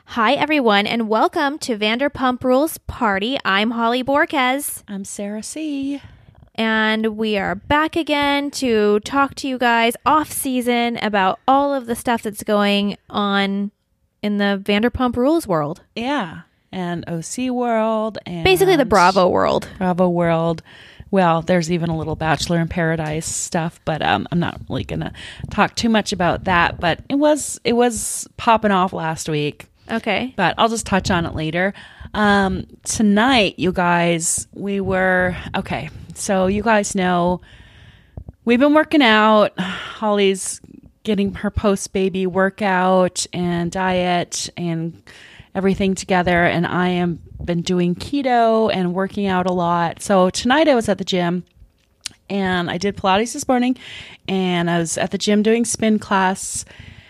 Hi, everyone, and welcome to Vanderpump Rules Party. I'm Holly Borges, I'm Sarah C. and we are back again to talk to you guys off season about all of the stuff that's going on in the Vanderpump Rules world. Yeah, and OC world, and Basically the Bravo world. Bravo world. Well, there's even a little Bachelor in Paradise stuff, but I'm not really gonna talk too much about that. But it was popping off last week. Okay. But I'll just touch on it later. Tonight, you guys, okay. So you guys know we've been working out. Holly's getting her post-baby workout and diet and everything together. And I am been doing keto and working out a lot. So tonight I was at the gym and I did Pilates this morning and I was at the gym doing spin class.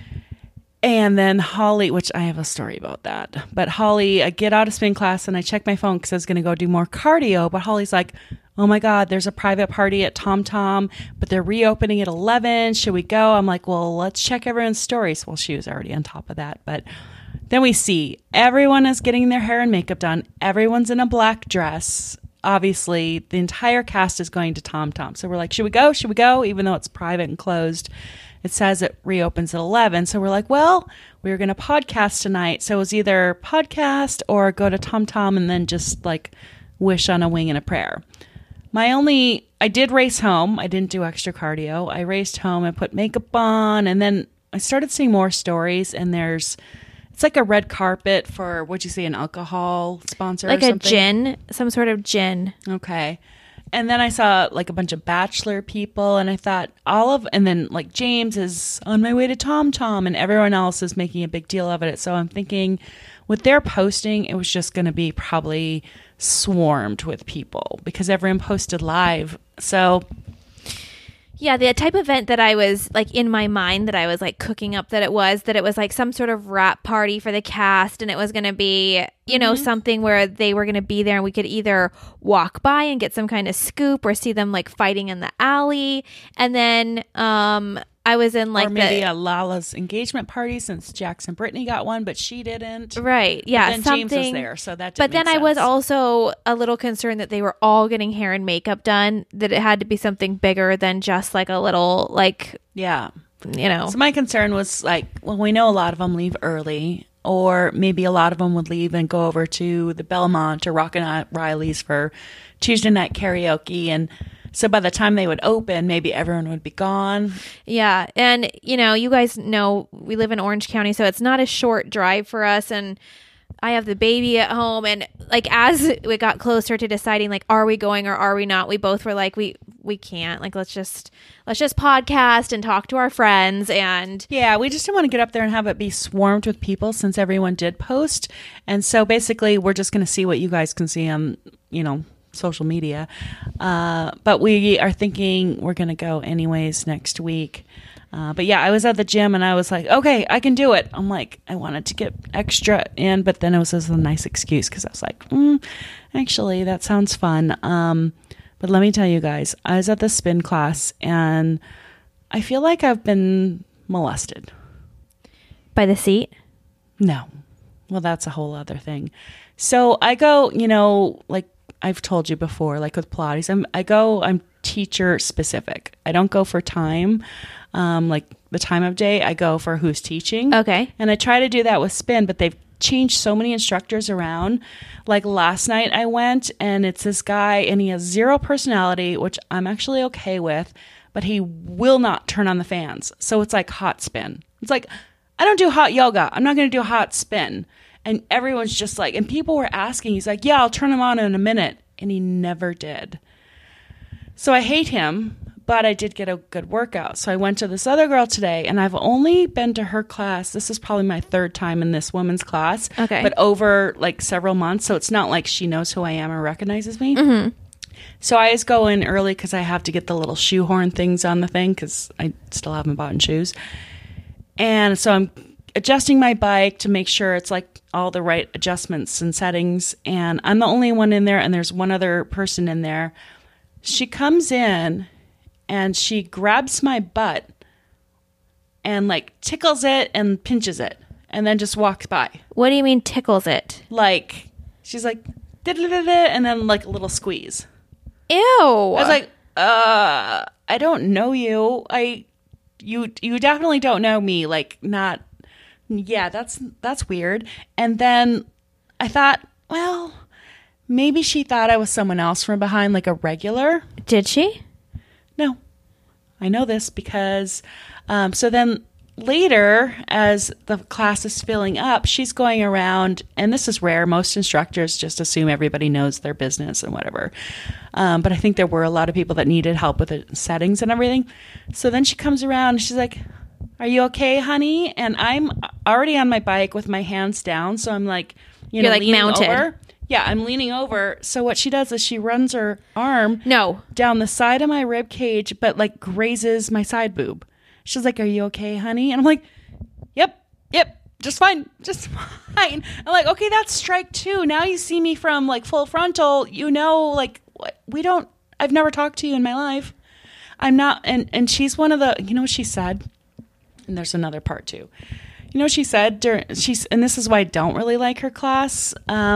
And then Holly, which I have a story about that, but Holly, I get out of spin class and I check my phone because I was going to go do more cardio. But Holly's like, oh my God, there's a private party at Tom Tom, but they're reopening at 11. Should we go? I'm like, well, let's check everyone's stories. Well, she was already on top of that. But then we see everyone is getting their hair and makeup done. Everyone's in a black dress. Obviously, the entire cast is going to Tom Tom. So we're like, should we go? Should we go? Even though it's private and closed. It says it reopens at 11. So we're like, well, we were going to podcast tonight. So it was either podcast or go to Tom Tom and then just like wish on a wing and a prayer. I did race home. I didn't do extra cardio. I raced home and put makeup on. And then I started seeing more stories and it's like a red carpet for, what'd you say, an alcohol sponsor Like or something? a gin, some sort of gin. Okay. And then I saw like a bunch of Bachelor people and I thought and then like James is on my way to Tom Tom and everyone else is making a big deal of it. So I'm thinking with their posting, it was just going to be probably swarmed with people because everyone posted live. So Yeah, the type of event that I was like in my mind that I was like cooking up that it was like some sort of wrap party for the cast and it was going to be, you know, something where they were going to be there and we could either walk by and get some kind of scoop or see them like fighting in the alley. And then I was in like or maybe a Lala's engagement party since Jackson Brittany got one, but she didn't. Right. Yeah. But then something, James was there, so that didn't But then make I was sense. also a little concerned that they were all getting hair and makeup done, that it had to be something bigger than just like a little like, Yeah. you know. So my concern was like, well, we know a lot of them leave early, or maybe a lot of them would leave and go over to the Belmont or Rockin' Riley's for Tuesday night karaoke. And so by the time they would open, maybe everyone would be gone. Yeah. And, you know, you guys know we live in Orange County, so it's not a short drive for us. And I have the baby at home. And like, as we got closer to deciding, like, are we going or are we not? We both were like, we can't, like, let's just podcast and talk to our friends. And Yeah, we just didn't want to get up there and have it be swarmed with people since everyone did post. And so basically we're just going to see what you guys can see on, you know, social media. But we are thinking we're going to go anyways next week. But yeah, I was at the gym and I was like, okay, I can do it. I'm like, I wanted to get extra in, but then it was just a nice excuse because I was like, actually, that sounds fun. But let me tell you guys, I was at the spin class and I feel like I've been molested. by the seat. No. Well, that's a whole other thing. So I go, you know, like I've told you before, like with Pilates, I'm teacher specific. I don't go for time, like the time of day. I go for who's teaching. Okay. And I try to do that with spin, but they've changed so many instructors around. Like last night I went and it's this guy and he has zero personality, which I'm actually okay with, but he will not turn on the fans. So it's like hot spin. It's like, I don't do hot yoga. I'm not going to do hot spin. And everyone's just like, and people were asking, he's like, yeah, I'll turn him on in a minute. And he never did. So I hate him, but I did get a good workout. So I went to this other girl today and I've only been to her class. This is probably my third time in this woman's class, Okay. but over like several months. So it's not like she knows who I am or recognizes me. Mm-hmm. So I always go in early because I have to get the little shoehorn things on the thing because I still haven't bought shoes. And so I'm adjusting my bike to make sure it's like all the right adjustments and settings. And I'm the only one in there and there's one other person in there. She comes in and she grabs my butt and like tickles it and pinches it. and then just walks by. What do you mean tickles it? Like, she's like, and then like a little squeeze. Ew. I was like, I don't know you. You definitely don't know me. Like, not, yeah, that's weird. And then I thought, well, maybe she thought I was someone else from behind, like a regular. Did she? No. I know this because, so then later, as the class is filling up, she's going around, and this is rare. Most instructors just assume everybody knows their business and whatever. But I think there were a lot of people that needed help with the settings and everything. So then she comes around and she's like, "Are you okay, honey?" And I'm already on my bike with my hands down. So I'm like, you're like leaning mounted. over. Yeah, I'm leaning over. So what she does is she runs her arm No. down the side of my rib cage, but like grazes my side boob. She's like, "Are you okay, honey?" And I'm like, yep, just fine. I'm like, okay, that's strike 2. Now you see me from like full frontal, like what, I've never talked to you in my life. I'm not, and she's one of the, what she said? And there's another part too. She said, and this is why I don't really like her class,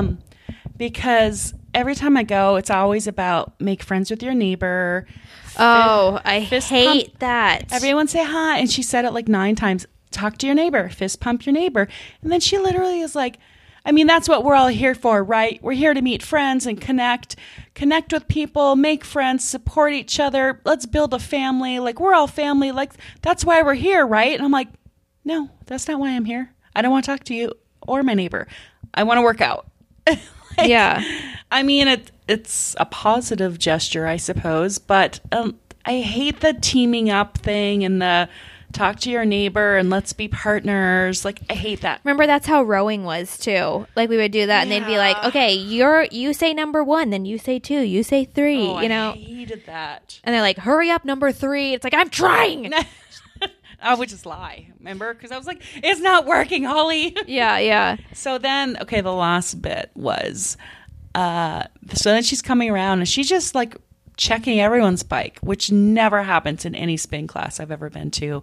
because every time I go, it's always about make friends with your neighbor. Oh, I hate that. Everyone say hi. And she said it like 9 times. Talk to your neighbor, fist pump your neighbor. And then she literally is like, I mean, that's what we're all here for, right? We're here to meet friends and connect with people, make friends, support each other. Let's build a family. Like, we're all family. Like, that's why we're here, right? And I'm like, no, that's not why I'm here. I don't want to talk to you or my neighbor. I want to work out. Yeah. I mean, it's a positive gesture, I suppose, but I hate the teaming up thing and the talk to your neighbor and let's be partners. Like, I hate that. Remember, that's how rowing was too. Like, we would do that, and they'd be like, "Okay, you say number 1, then you say 2, you say 3." I hated that. And they're like, "Hurry up, number 3." It's like, I'm trying. I would just lie, remember? Because I was like, it's not working, Holly. Yeah. So then, okay, the last bit was, so then she's coming around and she's just like checking everyone's bike, which never happens in any spin class I've ever been to.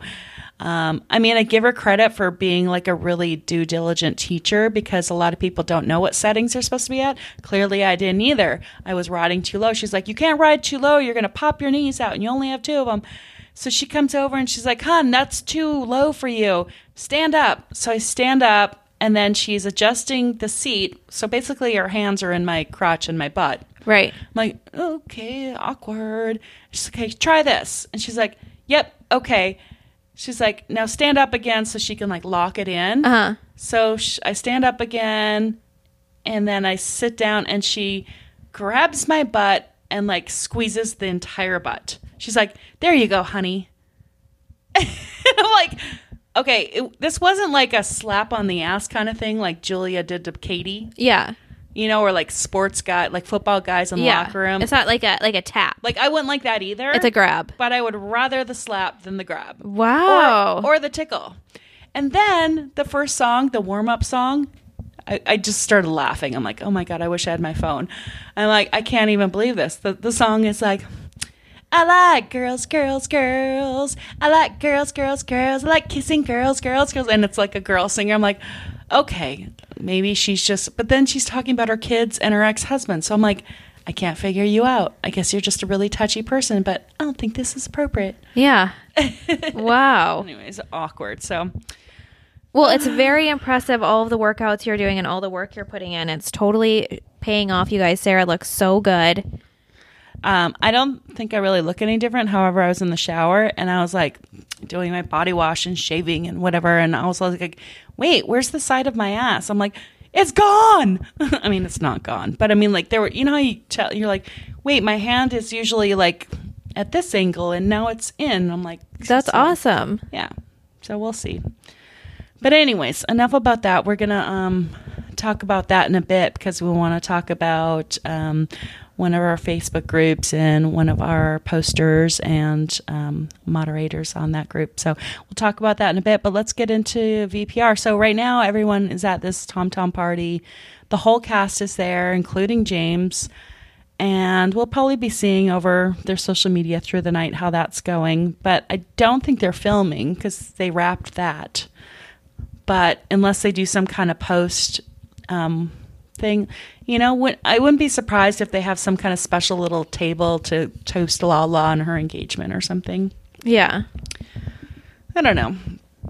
I mean, I give her credit for being like a really due diligent teacher because a lot of people don't know what settings they're supposed to be at. Clearly, I didn't either. I was riding too low. She's like, "You can't ride too low. You're going to pop your knees out and you only have 2 of them." So she comes over and she's like, "Hon, that's too low for you. Stand up." So I stand up and then she's adjusting the seat. So basically her hands are in my crotch and my butt. Right. I'm like, okay, awkward. She's like, "Okay, try this." And she's like, "Yep, okay." She's like, "Now stand up again so she can like lock it in." Uh-huh. So I stand up again and then I sit down and she grabs my butt and like squeezes the entire butt. She's like, "There you go, honey." I'm like, okay, this wasn't like a slap on the ass kind of thing like Julia did to Katie. Yeah. Or like sports guy, like football guys in the locker room. It's not like a tap. Like, I wouldn't like that either. It's a grab. But I would rather the slap than the grab. Wow. Or the tickle. And then the first song, the warm-up song, I just started laughing. I'm like, oh my God, I wish I had my phone. I'm like, I can't even believe this. The song is like, "I like girls, girls, girls. I like girls, girls, girls. I like kissing girls, girls, girls." And it's like a girl singer. I'm like, okay, maybe she's just, but then she's talking about her kids and her ex-husband. So I'm like, I can't figure you out. I guess you're just a really touchy person, but I don't think this is appropriate. Yeah. Wow. Anyways, awkward. So, well, it's very impressive, all of the workouts you're doing and all the work you're putting in. It's totally paying off, you guys. Sarah looks so good. I don't think I really look any different. However, I was in the shower and I was like doing my body wash and shaving and whatever. And I was like, wait, where's the side of my ass? I'm like, it's gone. I mean, it's not gone, but I mean, like there were, how you're like, wait, my hand is usually like at this angle and now it's in. I'm like, that's awesome. Yeah. So we'll see. But anyways, enough about that. We're going to talk about that in a bit because we want to talk about one of our Facebook groups and one of our posters and moderators on that group. So we'll talk about that in a bit, but let's get into VPR. So right now, everyone is at this Tom Tom party. The whole cast is there, including James. And we'll probably be seeing over their social media through the night how that's going. But I don't think they're filming because they wrapped that. but unless they do some kind of post thing, I wouldn't be surprised if they have some kind of special little table to toast Lala on her engagement or something. Yeah. I don't know.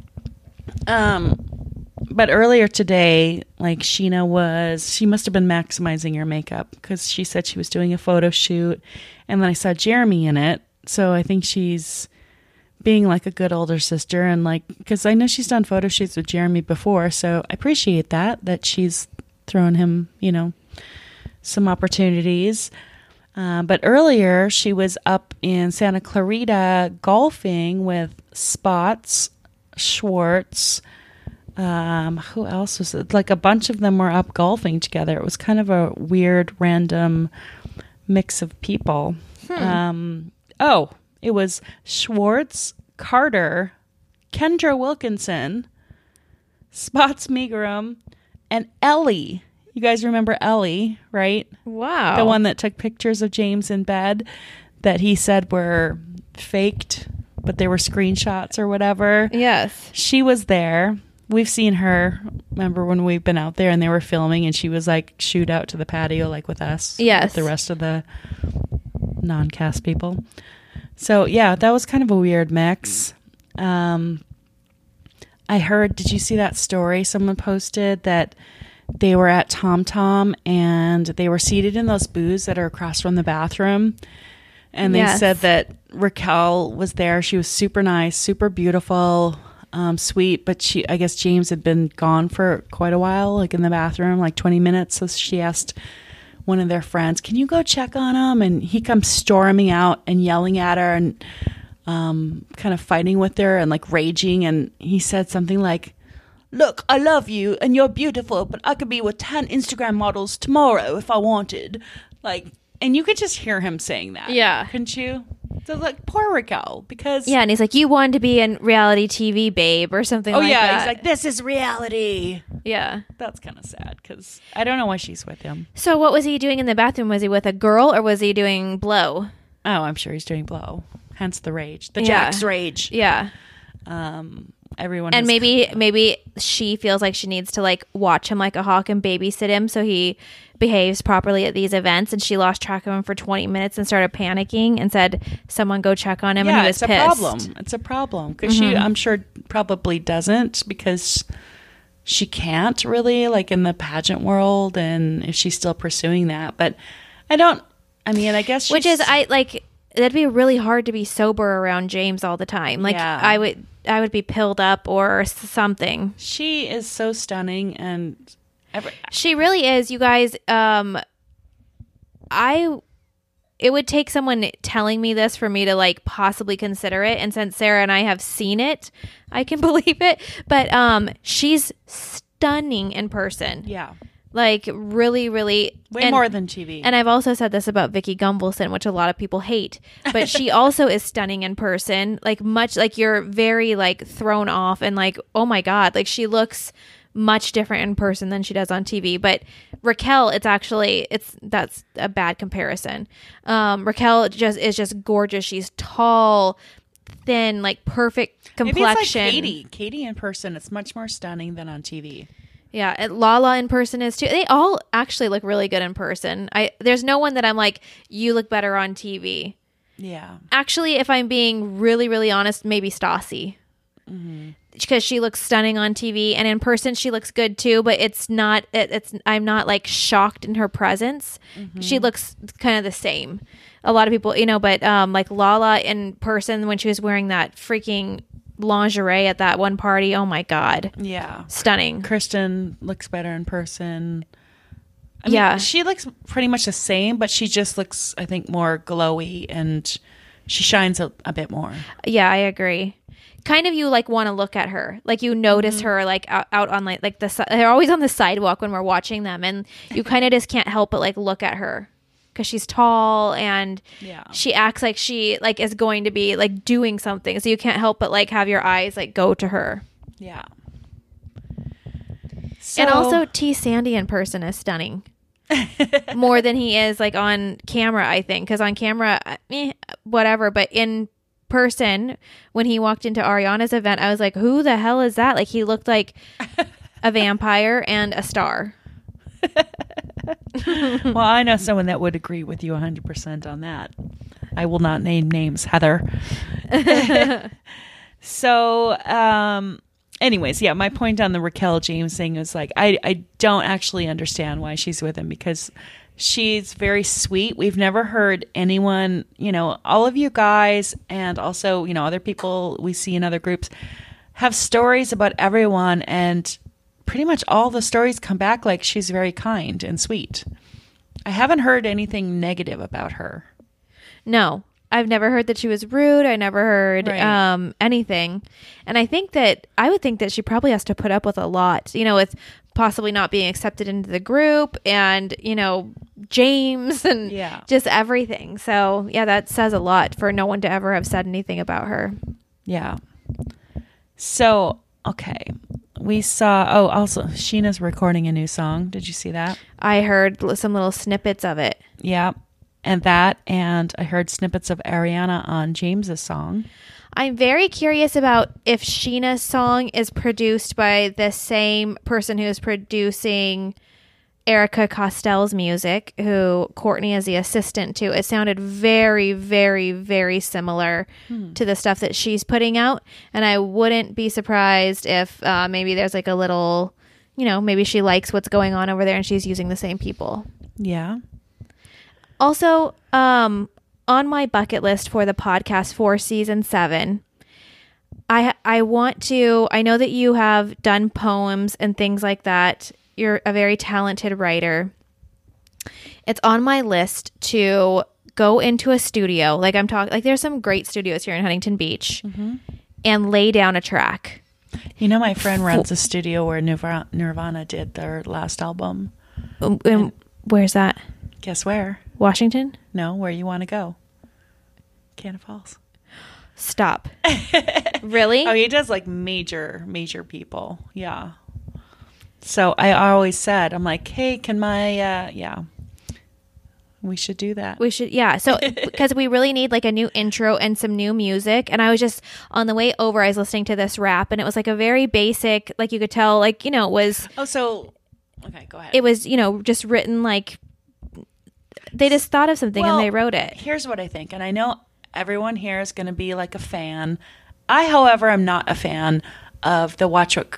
But earlier today, like she must have been maximizing her makeup because she said she was doing a photo shoot, and then I saw Jeremy in it. So I think she's being like a good older sister, and like, because I know she's done photo shoots with Jeremy before, so I appreciate that she's thrown him, some opportunities. But earlier she was up in Santa Clarita golfing with Spots, Schwartz. Who else was it? Like a bunch of them were up golfing together. It was kind of a weird, random mix of people. It was Schwartz, Carter, Kendra Wilkinson, Spots Meagrum, and Ellie. You guys remember Ellie, right? Wow. The one that took pictures of James in bed that he said were faked, but they were screenshots or whatever. Yes. She was there. We've seen her. Remember when we've been out there and they were filming and she was like shoot out to the patio like with us. Yes. With the rest of the non-cast people. So yeah, that was kind of a weird mix. I heard, did you see that story someone posted that they were at Tom Tom and they were seated in those booths that are across from the bathroom? And they said that Raquel was there. She was super nice, super beautiful, sweet, but I guess James had been gone for quite a while, like in the bathroom, like 20 minutes. So she asked one of their friends, can you go check on him? And he comes storming out and yelling at her and kind of fighting with her and like raging. And he said something like, look, I love you and you're beautiful, but I could be with 10 Instagram models tomorrow if I wanted. Like, and you could just hear him saying that. Yeah. Couldn't you? So like, poor Raquel, because... Yeah, and he's like, you wanted to be in reality TV, babe, or something like that. Oh, yeah, he's like, this is reality. Yeah. That's kind of sad, because I don't know why she's with him. So what was he doing in the bathroom? Was he with a girl, or was he doing blow? Oh, I'm sure he's doing blow. Hence the rage. The Jack's rage. Yeah. Everyone and maybe she feels like she needs to like watch him like a hawk and babysit him so he behaves properly at these events, and she lost track of him for 20 minutes and started panicking and said someone go check on him. Yeah, and he was pissed. It's a problem because she, I'm sure, probably doesn't, because she can't really, like in the pageant world, and if she's still pursuing that. But I guess she's, which is that'd be really hard to be sober around James all the time. Like, yeah. I would be pilled up or something. She is so stunning, and she really is, you guys. It would take someone telling me this for me to like possibly consider it. And since Sarah and I have seen it, I can believe it. But she's stunning in person. Yeah. Like, really, really... Way more than TV. And I've also said this about Vicky Gunvalson, which a lot of people hate. But she also is stunning in person. Like, much... Like, you're very, like, thrown off and, like, oh, my God. Like, she looks much different in person than she does on TV. But Raquel, that's a bad comparison. Raquel is just gorgeous. She's tall, thin, like, perfect complexion. Maybe it's like Katie in person is much more stunning than on TV. Yeah, and Lala in person is too. They all actually look really good in person. There's no one that I'm like, you look better on TV. Yeah. Actually, if I'm being really, really honest, maybe Stassi. Because she looks stunning on TV, and in person she looks good too, but I'm not like shocked in her presence. She looks kind of the same. A lot of people, but like Lala in person when she was wearing that freaking lingerie at that one party, oh my God, yeah, stunning. Kristen looks better in person. I mean, she looks pretty much the same, but she just looks, I think, more glowy, and she shines a bit more. Yeah, I agree. Kind of, you like want to look at her, like you notice her like out on like they're always on the sidewalk when we're watching them, and you kind of just can't help but like look at her. Because she's tall and she acts like she like is going to be like doing something, so you can't help but like have your eyes like go to her. Yeah. And also T. Sandy in person is stunning more than he is like on camera, I think, because on camera, whatever, but in person when he walked into Ariana's event. I was like, who the hell is that? Like, he looked like a vampire and a star. Well, I know someone that would agree with you 100% on that. I will not name names, Heather. So, anyways, yeah, my point on the Raquel James thing is like, I don't actually understand why she's with him, because she's very sweet. We've never heard anyone, all of you guys and also, other people we see in other groups have stories about everyone, and pretty much all the stories come back like she's very kind and sweet. I haven't heard anything negative about her. No, I've never heard that she was rude. I never heard anything. And I would think that she probably has to put up with a lot, with possibly not being accepted into the group and, James and just everything. So, yeah, that says a lot for no one to ever have said anything about her. Yeah. So, okay. We saw, also, Sheena's recording a new song. Did you see that? I heard some little snippets of it. Yeah. And I heard snippets of Ariana on James's song. I'm very curious about if Sheena's song is produced by the same person who is producing Erica Costell's music, who Courtney is the assistant to. It sounded very, very, very similar to the stuff that she's putting out. And I wouldn't be surprised if maybe there's like a little, maybe she likes what's going on over there and she's using the same people. Yeah. Also, on my bucket list for the podcast for season 7, I know that you have done poems and things like that. You're a very talented writer. It's on my list to go into a studio. Like there's some great studios here in Huntington Beach and lay down a track. My friend runs a studio where Nirvana did their last album. Where's that? Guess where? Washington? No, where you want to go. Canada Falls. Stop. Really? Oh, he does like major people. Yeah. So I always said, I'm like, hey, can my, we should do that. We should, yeah. So, because we really need like a new intro and some new music. And I was just on the way over, I was listening to this rap, and it was like a very basic, like you could tell, like, it was. Oh, so, okay, go ahead. It was, just written like, they just thought of something and they wrote it. Here's what I think. And I know everyone here is going to be like a fan. I, however, am not a fan of the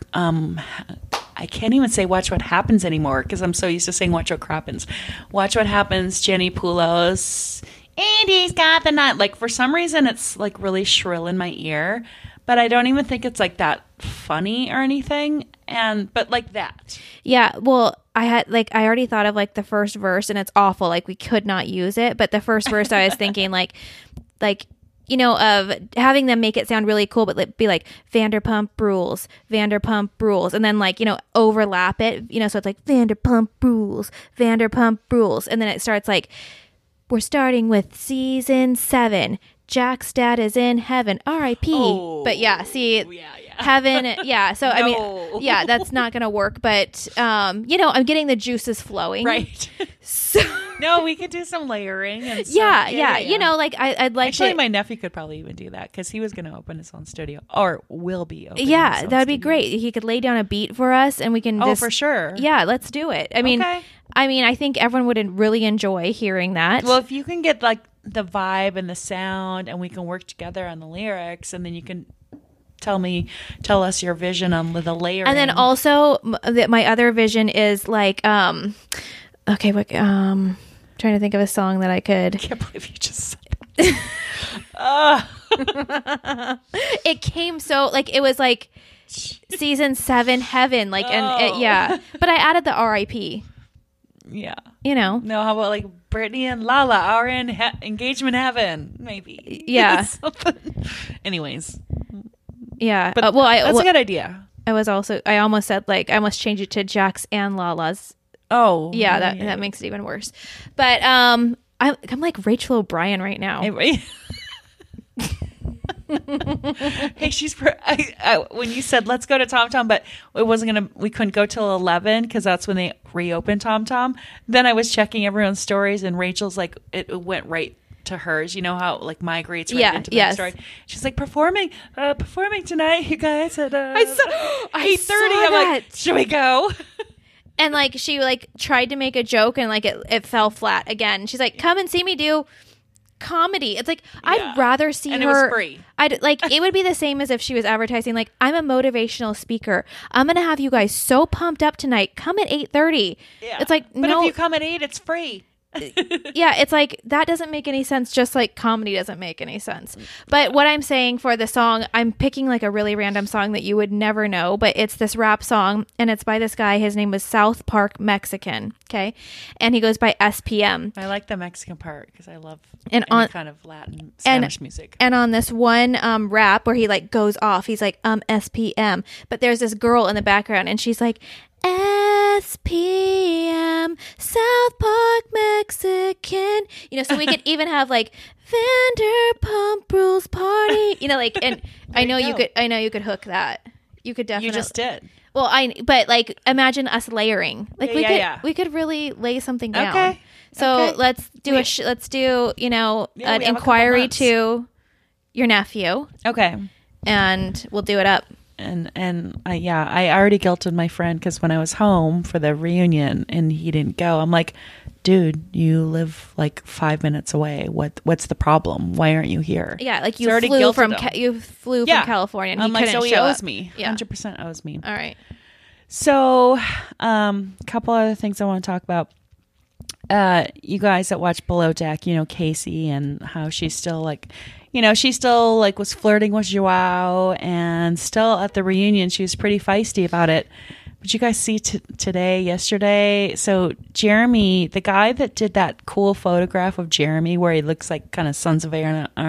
I can't even say Watch What Happens anymore because I'm so used to saying Watch What Crappens. Watch What Happens, Jenny Poulos, Andy's got the nut. Like, for some reason, it's like really shrill in my ear, but I don't even think it's like that funny or anything. But like that. Yeah. Well, I already thought of like the first verse, and it's awful. Like, we could not use it. But the first verse, I was thinking like, of having them make it sound really cool, but be like Vanderpump Rules, and then like, overlap it, so it's like Vanderpump Rules, and then it starts like, we're starting with season 7. Jack's dad is in heaven, R.I.P. Oh, but yeah, see, heaven, yeah. So no. I mean, yeah, that's not gonna work. But I'm getting the juices flowing, right? So no, we could do some layering and stuff. Yeah. Like I'd like. Actually, my nephew could probably even do that because he was going to open his own studio, or will be opening. Yeah, that'd be great. He could lay down a beat for us, and we can. Oh, for sure. Yeah, let's do it. I mean, I think everyone would really enjoy hearing that. Well, if you can get like the vibe and the sound, and we can work together on the lyrics, and then you can tell us your vision on the layering. And then also my other vision is like, trying to think of a song that I could. I can't believe you just said that. It came so like, it was like season 7 heaven, like, but I added the R.I.P. Yeah. No, how about like Brittany and Lala are in engagement heaven, maybe. Yeah. Anyways. Yeah. But that's a good idea. I almost said like, I almost change it to Jack's and Lala's. Oh. Yeah, that makes it even worse. But I'm like Rachel O'Brien right now. Hey, she's when you said let's go to Tom Tom, but we couldn't go till 11 because that's when they reopened Tom Tom. Then I was checking everyone's stories, and Rachel's like, it went right to hers. You know how it, like, migrates right Yeah, into the yes. story. She's like, performing tonight, you guys, at I saw 8:30. I'm like, that. should we go? And like she like tried to make a joke and like it fell flat again. She's like, come and see me do comedy. It's like, I'd rather see and her. it was free. I'd like, it would be the same as if she was advertising like, I'm a motivational speaker. I'm gonna have you guys so pumped up tonight. Come at 8:30. Yeah. It's like, but no. if you come at 8, it's free. Yeah, it's like that doesn't make any sense, just like comedy doesn't make any sense. But what I'm saying for the song, I'm picking like a really random song that you would never know, but it's this rap song and it's by this guy. His name was South Park Mexican, okay? And he goes by SPM. I like the Mexican part because I love And any on- kind of Latin Spanish music. And on this one rap where he like goes off, he's like SPM, but there's this girl in the background and she's like SPM, South Park Mexican. You know, so we could even have like Vanderpump Rules Party. You know, like, and I know you could hook that. You could definitely. You just did. Well, but like, imagine us layering. Like we could really lay something down. Okay. So Okay. let's do let's do, you know, Yeah, an we have a couple inquiry months. to your nephew, Okay. and we'll do it up. And I already guilted my friend because when I was home for the reunion and he didn't go, I'm like, dude, you live like 5 minutes away. What's the problem? Why aren't you here? Yeah, like So I already you flew guilted from Yeah. California, and I'm he like, couldn't so he show owes up. me. Yeah. 100% owes me. All right. So, a couple other things I want to talk about. You guys that watch Below Deck, you know, Casey and how she's still like, you know, she still like was flirting with Joao, and still at the reunion, she was pretty feisty about it. Did you guys see yesterday? So Jeremy, the guy that did that cool photograph of Jeremy where he looks like kind of Sons of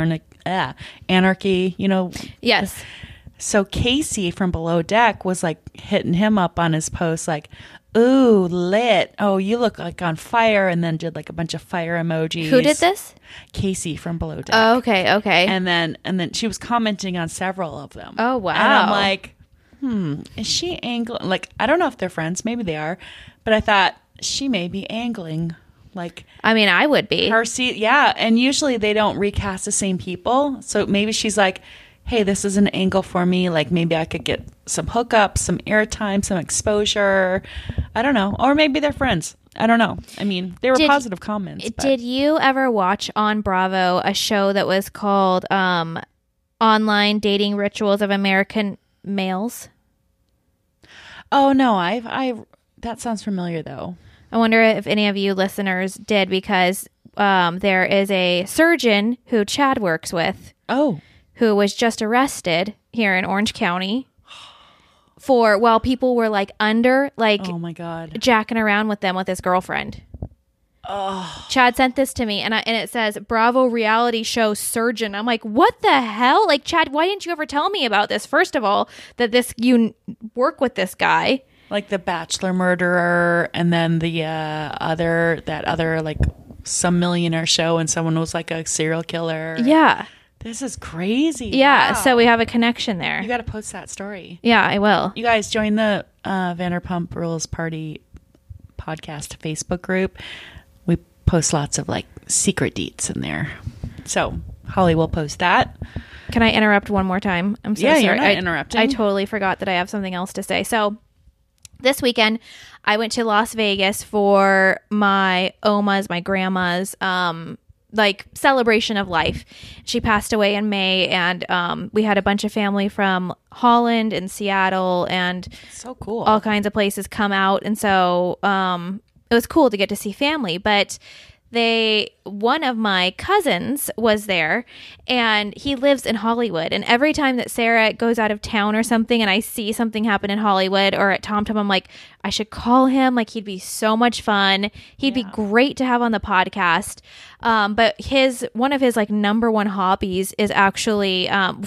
Anarchy, you know? Yes. So Casey from Below Deck was like hitting him up on his post like, ooh, lit. Oh, you look like on fire. And then did like a bunch of fire emojis. Who did this? Casey from Below Deck. Oh, okay. And then she was commenting on several of them. Oh, wow. And I'm like, is she angling? Like, I don't know if they're friends. Maybe they are. But I thought she may be angling. Like, I mean, I would be. yeah. And usually they don't recast the same people. So maybe she's like, hey, this is an angle for me. Like, maybe I could get some hookups, some airtime, some exposure. I don't know. Or maybe they're friends. I don't know. I mean, they were positive comments. But. Did you ever watch on Bravo a show that was called Online Dating Rituals of American Males? Oh, no. That sounds familiar, though. I wonder if any of you listeners did, because there is a surgeon who Chad works with. Oh. Who was just arrested here in Orange County while people were like oh my God, jacking around with them with his girlfriend. Oh, Chad sent this to me and it says Bravo reality show surgeon. I'm like, what the hell? Like, Chad, why didn't you ever tell me about this? First of all, that you work with this guy. Like the Bachelor murderer, and then the other like some millionaire show, and someone was like a serial killer. Yeah. This is crazy. Yeah, Wow. so we have a connection there. You got to post that story. Yeah, I will. You guys join the Vanderpump Rules Party podcast Facebook group. We post lots of like secret deets in there. So Holly will post that. Can I interrupt one more time? I'm so sorry. You're not interrupting. I totally forgot that I have something else to say. So this weekend, I went to Las Vegas for my grandma's, like celebration of life. She passed away in May, and we had a bunch of family from Holland and Seattle and so cool, all kinds of places come out, and so it was cool to get to see family. But one of my cousins was there, and he lives in Hollywood, and every time that Sarah goes out of town or something and I see something happen in Hollywood or at TomTom, I'm like, I should call him. Like, he'd be so much fun. He'd be great to have on the podcast. But one of his like number one hobbies is actually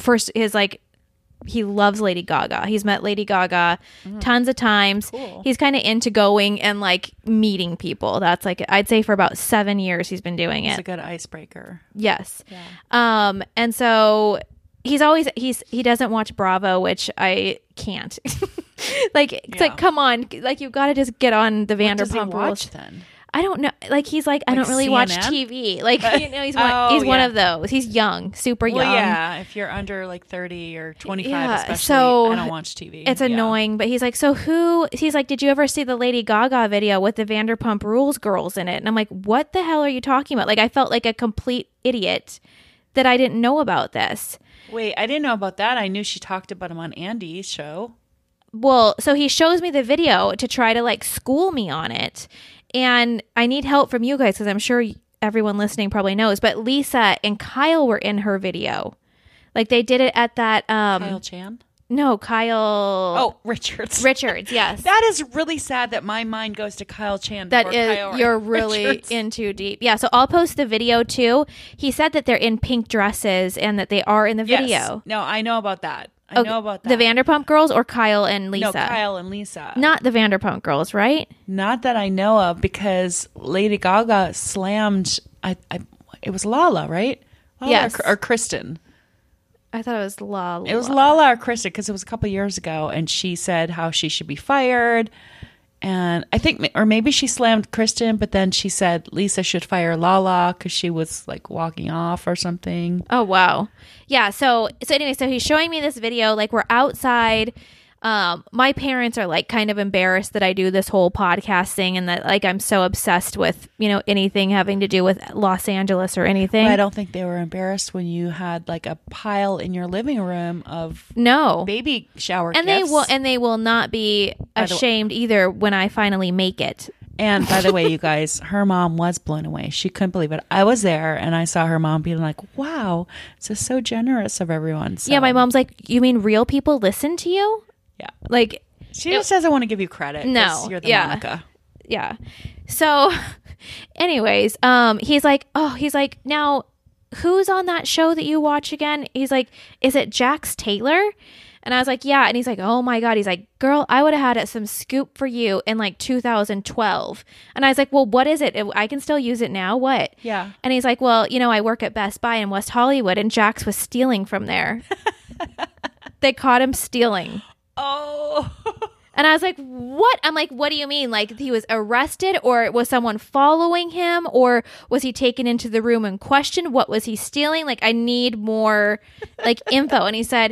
he loves Lady Gaga. He's met Lady Gaga tons of times. Cool. He's kind of into going and like meeting people. That's like, I'd say for about 7 years he's been doing it. It's a good icebreaker. Yes. Yeah. And so he doesn't watch Bravo, which I can't. Like, it's like, come on, like, you've got to just get on the What does he Vanderpump watch Rules. then? I don't know. Like, he's like, I don't really watch CNN? TV. Like, he's one of those. He's young, super young. Well, yeah, if you're under like 30 or 25, Yeah, especially, so I don't watch TV. It's annoying, but he's like, he's like, did you ever see the Lady Gaga video with the Vanderpump Rules girls in it? And I'm like, what the hell are you talking about? Like, I felt like a complete idiot that I didn't know about this. Wait, I didn't know about that. I knew she talked about him on Andy's show. Well, so he shows me the video to try to like school me on it. And I need help from you guys because I'm sure everyone listening probably knows. But Lisa and Kyle were in her video. Like, they did it at that. Kyle Chan? No, Kyle. Oh, Richards. Richards, yes. That is really sad that my mind goes to Kyle Chan. That is, you're really Richards. in too deep. Yeah, so I'll post the video too. He said that they're in pink dresses and that they are in the video. Yes. No, I know about that. I know about that. The Vanderpump girls or Kyle and Lisa? No, Kyle and Lisa. Not the Vanderpump girls, right? Not that I know of, because Lady Gaga slammed. It was Lala, right? Lala Yes. or Kristen. I thought it was Lala. It was Lala or Kristen, because it was a couple years ago, and she said how she should be fired. And I think, or maybe she slammed Kristen, but then she said Lisa should fire Lala because she was like walking off or something. Oh, wow. Yeah. So anyway, so he's showing me this video. Like, we're outside. My parents are like kind of embarrassed that I do this whole podcast thing and that like I'm so obsessed with, anything having to do with Los Angeles or anything. Well, I don't think they were embarrassed when you had like a pile in your living room of baby shower and gifts. They will not be ashamed either when I finally make it. And by the way, you guys, her mom was blown away. She couldn't believe it. I was there and I saw her mom being like, wow, this is so generous of everyone. So, yeah, my mom's like, you mean real people listen to you? Yeah. Like, she just doesn't want to give you credit. No. You're the Monica. Yeah. So anyways, he's like, now who's on that show that you watch again? He's like, is it Jax Taylor? And I was like, yeah. And he's like, oh my God. He's like, girl, I would have had some scoop for you in like 2012. And I was like, well, what is it? I can still use it now. What? Yeah. And he's like, well, I work at Best Buy in West Hollywood and Jax was stealing from there. They caught him stealing. Oh. And I was like, what? I'm like, what do you mean? Like, he was arrested, or was someone following him, or was he taken into the room and questioned? What was he stealing? Like, I need more like info. And he said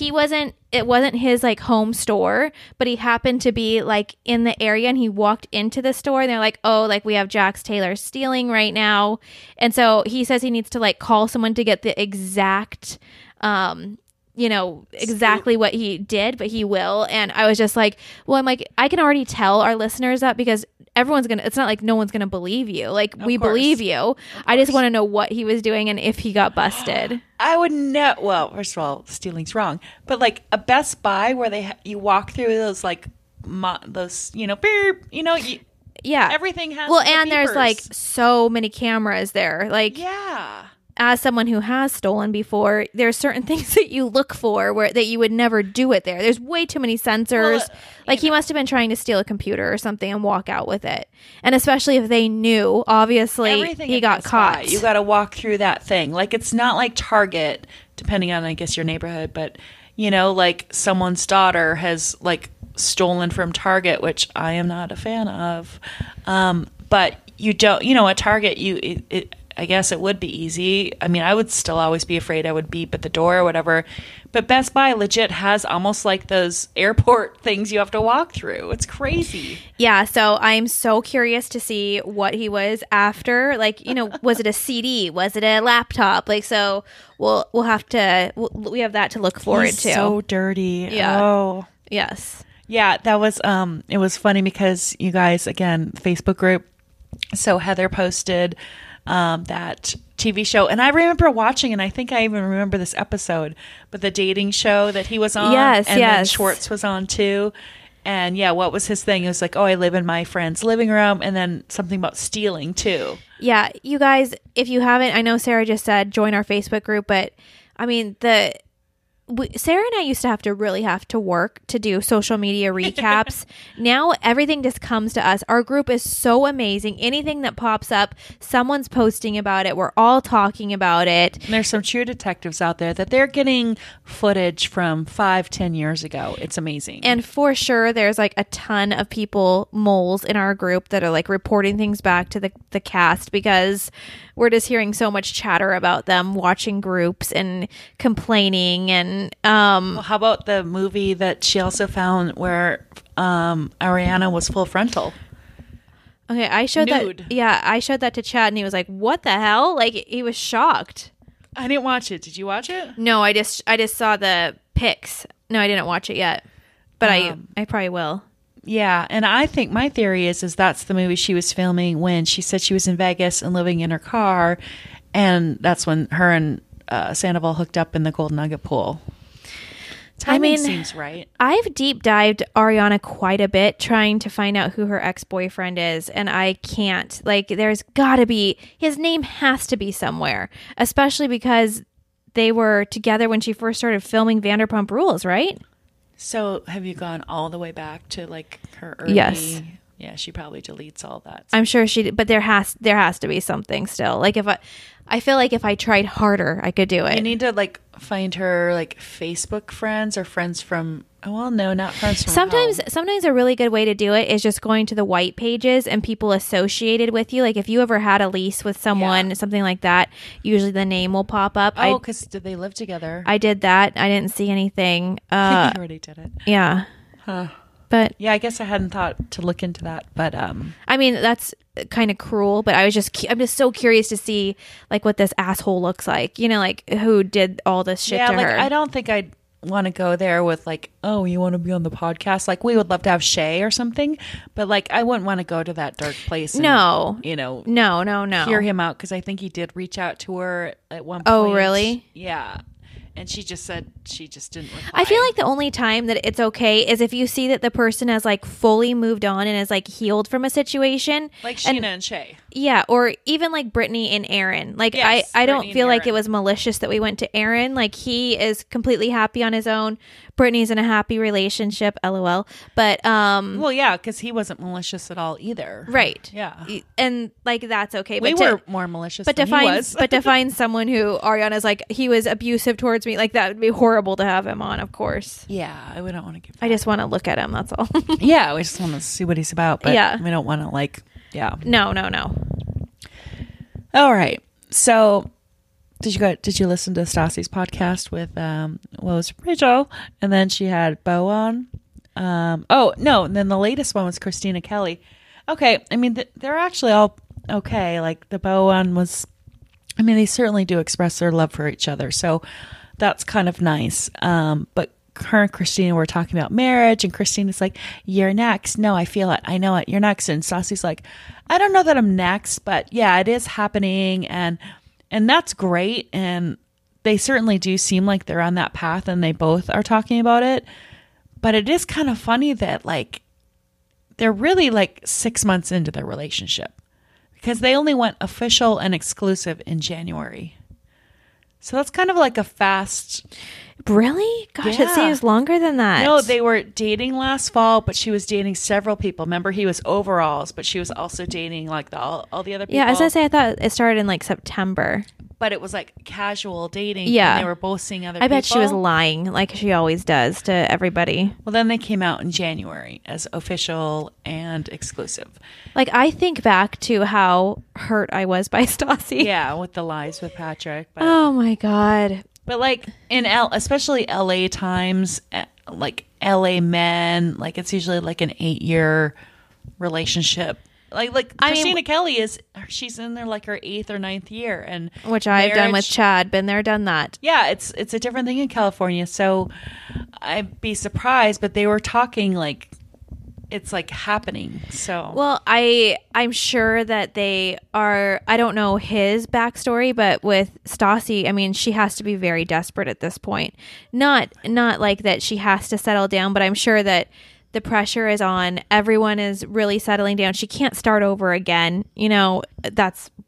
it wasn't his like home store, but he happened to be like in the area and he walked into the store and they're like, oh, like we have Jax Taylor stealing right now. And so he says he needs to like call someone to get the exact, exactly what he did, but he will. And I was just like, well, I'm like, I can already tell our listeners that because it's not like no one's going to believe you. Like, we believe you. I just want to know what he was doing and if he got busted. I would know. Well, first of all, stealing's wrong. But like a Best Buy where you walk through those like, beep, yeah. Everything has and there's like so many cameras there. Like, yeah. As someone who has stolen before, there's certain things that you look for that you would never do it there. There's way too many sensors. He must have been trying to steal a computer or something and walk out with it. And especially if they knew, obviously, everything he got caught. You got to walk through that thing. Like, it's not like Target, depending on, I guess, your neighborhood. But, like someone's daughter has like stolen from Target, which I am not a fan of. But you don't, at Target, I guess it would be easy. I mean, I would still always be afraid I would beep at the door or whatever. But Best Buy legit has almost like those airport things you have to walk through. It's crazy. Yeah, so I'm so curious to see what he was after. Like, was it a CD? Was it a laptop? Like, so we'll have to. We have that to look forward to. So dirty. Yeah. Oh. Yes. Yeah, that was. It was funny because you guys, again, Facebook group. So Heather posted that TV show, and I remember watching, and I think I even remember this episode, but the dating show that he was on, and then Schwartz was on too. And yeah, what was his thing? It was like, oh, I live in my friend's living room, and then something about stealing too. Yeah, you guys, if you haven't, I know Sarah just said join our Facebook group, but I mean Sarah and I used to really have to work to do social media recaps. Now everything just comes to us. Our group is so amazing. Anything that pops up, someone's posting about it. We're all talking about it. And there's some true detectives out there that they're getting footage from 5-10 years ago. It's amazing. And for sure, there's like a ton of people, moles in our group that are like reporting things back to the cast because we're just hearing so much chatter about them watching groups and complaining. And well, how about the movie that she also found where Ariana was full frontal? Okay, I showed Nude. that. Yeah, I showed that to Chad, and he was like, "What the hell?" Like he was shocked. I didn't watch it. Did you watch it? No, I just saw the pics. No, I didn't watch it yet, but I probably will. Yeah, and I think my theory is that's the movie she was filming when she said she was in Vegas and living in her car, and that's when her and Sandoval hooked up in the Gold Nugget pool. Timing seems right. I've deep dived Ariana quite a bit trying to find out who her ex-boyfriend is, and I can't. Like, there's got to be, his name has to be somewhere, especially because they were together when she first started filming Vanderpump Rules, right? So have you gone all the way back to like her early? Yes. Yeah, she probably deletes all that. I'm sure she did, but there has to be something still. Like if I feel like if I tried harder, I could do it. You need to like find her like Facebook friends or friends from. Well, no, not friends from. Sometimes a really good way to do it is just going to the white pages and people associated with you. Like if you ever had a lease with someone, something like that, usually the name will pop up. Oh, because did they live together? I did that. I didn't see anything. You already did it. Yeah. Huh. But yeah, I guess I hadn't thought to look into that. But I mean, that's kind of cruel. But I'm just so curious to see like what this asshole looks like. You know, like who did all this shit to her. I don't think I'd want to go there with like, oh, you want to be on the podcast? Like we would love to have Shay or something, but like I wouldn't want to go to that dark place. And, no, no, hear him out because I think he did reach out to her at one point. Oh, really? Yeah. And she just said she just didn't reply. I feel like the only time that it's okay is if you see that the person has like fully moved on and is like healed from a situation. Like Sheena and Shay. Yeah. Or even like Brittany and Aaron. Like yes, I don't feel like it was malicious that we went to Aaron. Like he is completely happy on his own. Brittany's in a happy relationship. LOL. But well, yeah, because he wasn't malicious at all either. Right. Yeah. And like that's okay. We were more malicious but than he was. But to find someone who Ariana's like he was abusive towards me, like that would be horrible to have him on, of course. Yeah, we don't want to give I just want to look at him, that's all. Yeah, we just want to see what he's about, but we don't want to like No. All right. So did you listen to Stassi's podcast with Rachel, and then she had Bo on? Oh no, and then the latest one was Christina Kelly. Okay, I mean they're actually all okay. Like the Bo one was, I mean they certainly do express their love for each other, so that's kind of nice. But her and Christina were talking about marriage, and Christina's like, "You're next." No, I feel it. I know it. You're next. And Stassi's like, "I don't know that I'm next, but yeah, it is happening." And that's great. And they certainly do seem like they're on that path and they both are talking about it. But it is kind of funny that like they're really like 6 months into their relationship because they only went official and exclusive in January. So that's kind of like a fast. Really? Gosh, it seems longer than that. No, they were dating last fall, but she was dating several people. Remember, he was overalls, but she was also dating like all the other people. Yeah, as I say, I thought it started in like September. But it was like casual dating. Yeah. And they were both seeing other people. I bet she was lying like she always does to everybody. Well, then they came out in January as official and exclusive. Like, I think back to how hurt I was by Stassi. Yeah, with the lies with Patrick. But, oh, my God. But like in especially LA times, like LA men, like it's usually like an 8-year relationship. Like Christina Kelly she's in there like her 8th or 9th year, and which I've done with Chad. Been there, done that. Yeah, it's a different thing in California. So I'd be surprised, but they were talking like it's like happening. So well, I'm sure that they are. I don't know his backstory, but with Stassi, I mean, she has to be very desperate at this point. Not like that she has to settle down, but I'm sure that the pressure is on. Everyone is really settling down. She can't start over again. You know,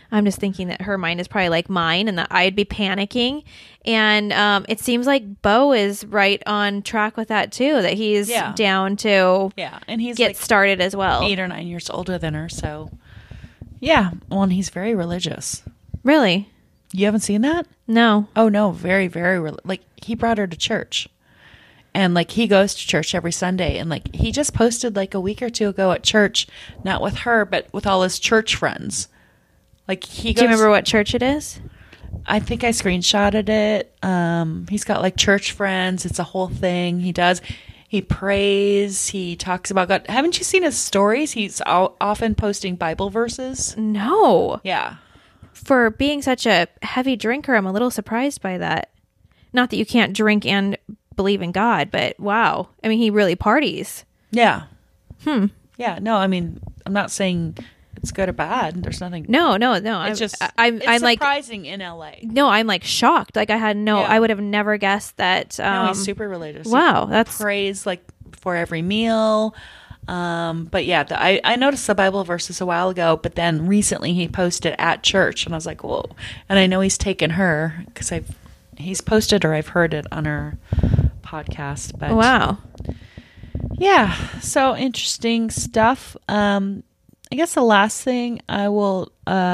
I'm just thinking that her mind is probably like mine and that I'd be panicking. And it seems like Bo is right on track with that too, that he's down to and he's get started as well. 8 or 9 years older than her, so well, and he's very religious. Really? You haven't seen that? No. Oh no, very, very like he brought her to church. And like he goes to church every Sunday, and like he just posted like a week or two ago at church, not with her, but with all his church friends. Like he goes, do you remember what church it is? I think I screenshotted it. He's got like church friends. It's a whole thing. He does. He prays. He talks about God. Haven't you seen his stories? He's often posting Bible verses. No. Yeah. For being such a heavy drinker, I'm a little surprised by that. Not that you can't drink and believe in God, but wow. I mean, he really parties. Yeah. Yeah. No, I mean, I'm not saying it's good or bad. There's nothing. No. It's I'm surprising like, in LA. No, I'm like shocked. Like I had I would have never guessed that. No, he's super religious. Wow. He prays like before every meal. But yeah, I noticed the Bible verses a while ago, but then recently he posted at church and I was like, whoa. And I know he's taken her because he's posted or I've heard it on her podcast, but wow. Yeah. So interesting stuff. I guess the last thing I will,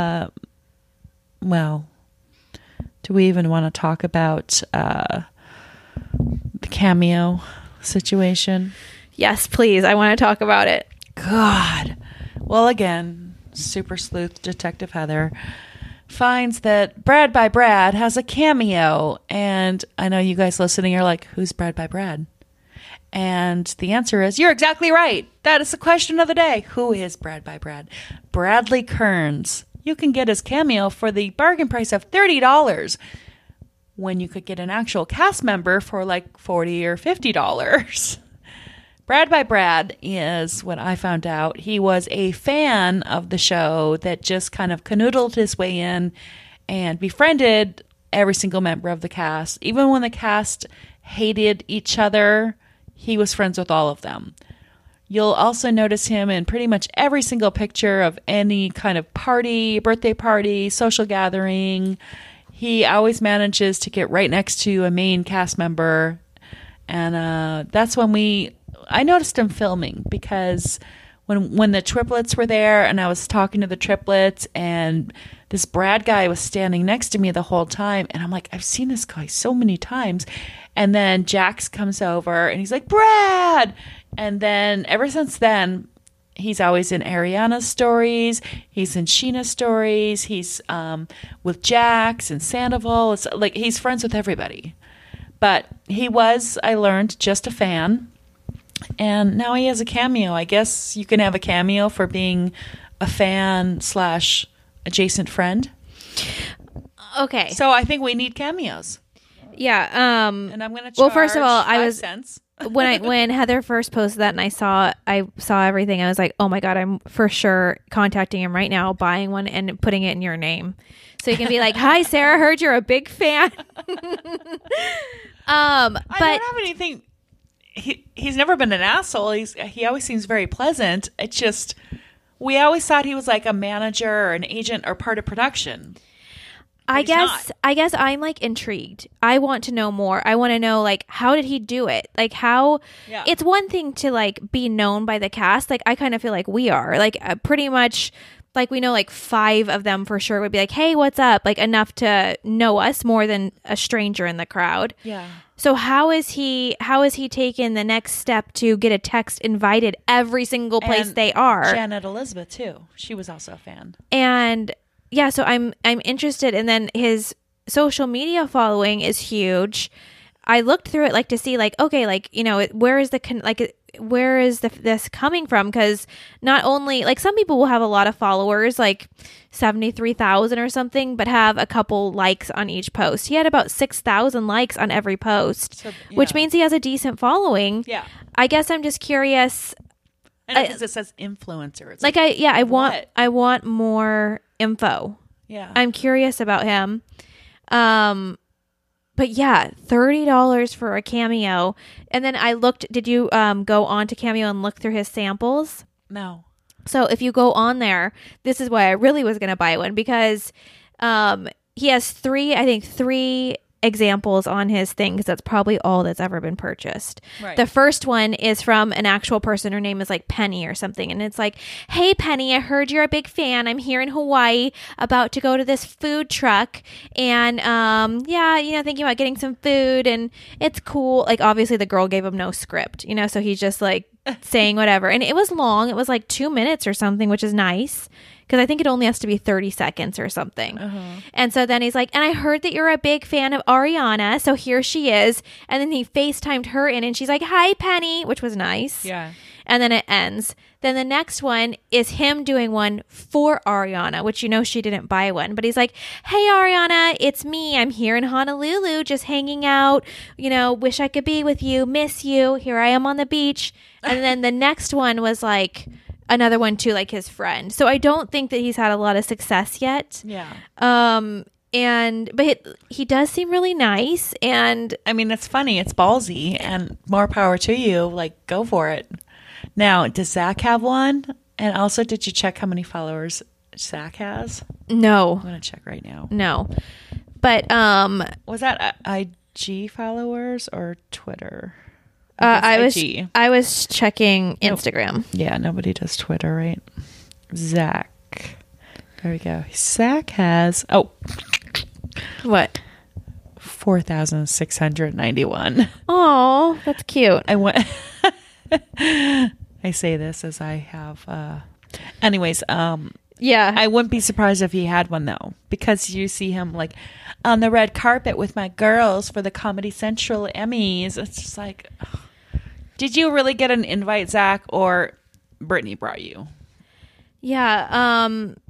well, do we even want to talk about the Cameo situation? Yes, please. I want to talk about it. God. Well, again, super sleuth Detective Heather finds that Brad by Brad has a cameo. And I know you guys listening are like, who's Brad by Brad? And the answer is, you're exactly right. That is the question of the day. Who is Brad by Brad? Bradley Kearns. You can get his cameo for the bargain price of $30 when you could get an actual cast member for like $40 or $50. Brad by Brad is what I found out. He was a fan of the show that just kind of canoodled his way in and befriended every single member of the cast. Even when the cast hated each other, he was friends with all of them. You'll also notice him in pretty much every single picture of any kind of party, birthday party, social gathering. He always manages to get right next to a main cast member. And that's when I noticed him filming because when the triplets were there and I was talking to the triplets and this Brad guy was standing next to me the whole time. And I'm like, I've seen this guy so many times. And then Jax comes over and he's like, Brad! And then ever since then, he's always in Ariana's stories. He's in Sheena's stories. He's with Jax and Sandoval. It's like he's friends with everybody. But he was, I learned, just a fan. And now he has a cameo. I guess you can have a cameo for being a fan / adjacent friend. Okay. So I think we need cameos. Yeah. And I'm going to charge well, first of all, 5 cents. when Heather first posted that and I saw everything, I was like, oh my God, I'm for sure contacting him right now, buying one and putting it in your name. So you can be like, hi, Sarah, heard you're a big fan. I don't have anything. He's never been an asshole. He always seems very pleasant. It's just, we always thought he was like a manager or an agent or part of production. I guess I'm like intrigued. I want to know more. I want to know like how did he do it? Like how it's one thing to like be known by the cast. Like I kind of feel like we are like pretty much like we know like 5 of them for sure would be like, hey, what's up? Like enough to know us more than a stranger in the crowd. Yeah. So how is he taken the next step to get a text invited every single place and they are? Janet Elizabeth too. She was also a fan. And yeah, so I'm interested. And then his social media following is huge. I looked through it like to see like, okay, like, you know, where is this coming from? Because not only like some people will have a lot of followers, like 73,000 or something, but have a couple likes on each post. He had about 6,000 likes on every post, so, which means he has a decent following. Yeah. I guess I'm just curious. And because it says influencer. It's I want more info. Yeah. I'm curious about him. But yeah, $30 for a cameo. And then I looked, did you go on to Cameo and look through his samples? No. So if you go on there, this is why I really was going to buy one, because he has three examples on his thing, because that's probably all that's ever been purchased. Right. The first one is from an actual person. Her name is like Penny or something. And it's like, hey, Penny, I heard you're a big fan. I'm here in Hawaii about to go to this food truck. And thinking about getting some food, and it's cool. Like, obviously the girl gave him no script, so he's just like saying whatever. And it was long. It was like 2 minutes or something, which is nice, because I think it only has to be 30 seconds or something. And so then he's like, and I heard that you're a big fan of Ariana, so here she is. And then he FaceTimed her in, and she's like, hi, Penny, which was nice. Yeah. And then it ends. Then the next one is him doing one for Ariana, which she didn't buy one. But he's like, hey, Ariana, it's me. I'm here in Honolulu, just hanging out. Wish I could be with you. Miss you. Here I am on the beach. And then the next one was like another one too, like his friend. So I don't think that he's had a lot of success yet. Yeah. But he does seem really nice. And I mean, it's funny. It's ballsy, and more power to you. Like, go for it. Now, does Zach have one? And also, did you check how many followers Zach has? no, I'm going to check right now. no. But Was that IG followers or Twitter? I IG. was checking Instagram. Yeah, nobody does Twitter, right? Zach. There we go. Zach has, What? 4,691. Oh, that's cute. I went. I say this as I have. Anyways, Yeah. I wouldn't be surprised if he had one though, because you see him like on the red carpet with my girls for the Comedy Central Emmys. It's just like, did you really get an invite, Zach, or Brittany brought you? Yeah.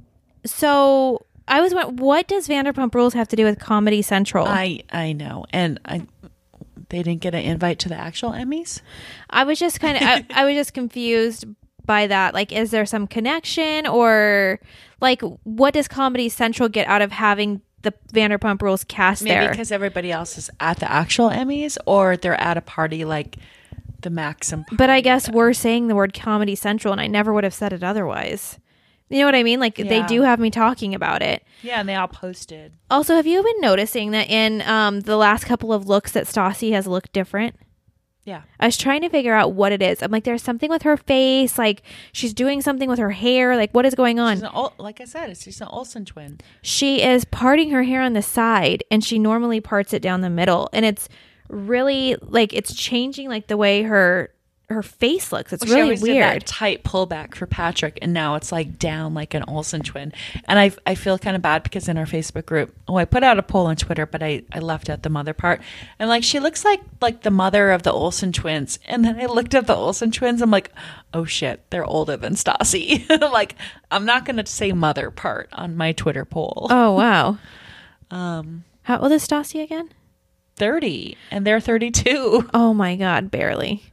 So I was wondering, what does Vanderpump Rules have to do with Comedy Central? I know, and they didn't get an invite to the actual Emmys. I was just kind of I was just confused by that. Like, is there some connection, or like, what does Comedy Central get out of having the Vanderpump Rules cast Maybe there? because everybody else is at the actual Emmys, or they're at a party like the Maxim party. But I guess we're saying the word Comedy Central, and I never would have said it otherwise. You know what I mean? Like, they Yeah. do have me talking about it. Yeah, and they all posted. Also, have you been noticing that in the last couple of looks that Stassi has looked different? Yeah. I was trying to figure out what it is. I'm like, there's something with her face. Like, she's doing something with her hair. Like, what is going on? Like I said, she's an Olsen twin. She is parting her hair on the side, and she normally parts it down the middle. And it's really, like, it's changing, like, the way her face looks. It's She really always did that weird. tight pullback for Patrick, and now it's like down like an Olsen twin. And I feel kind of bad because in our Facebook group, I put out a poll on Twitter, but I left out the mother part. And like, she looks like the mother of the Olsen twins. And then I looked at the Olsen twins. I'm like, oh shit, they're older than Stassi. Like, I'm not going to say mother part on my Twitter poll. Oh, wow. How old is Stassi again? 30, and they're 32. Oh, my God, barely.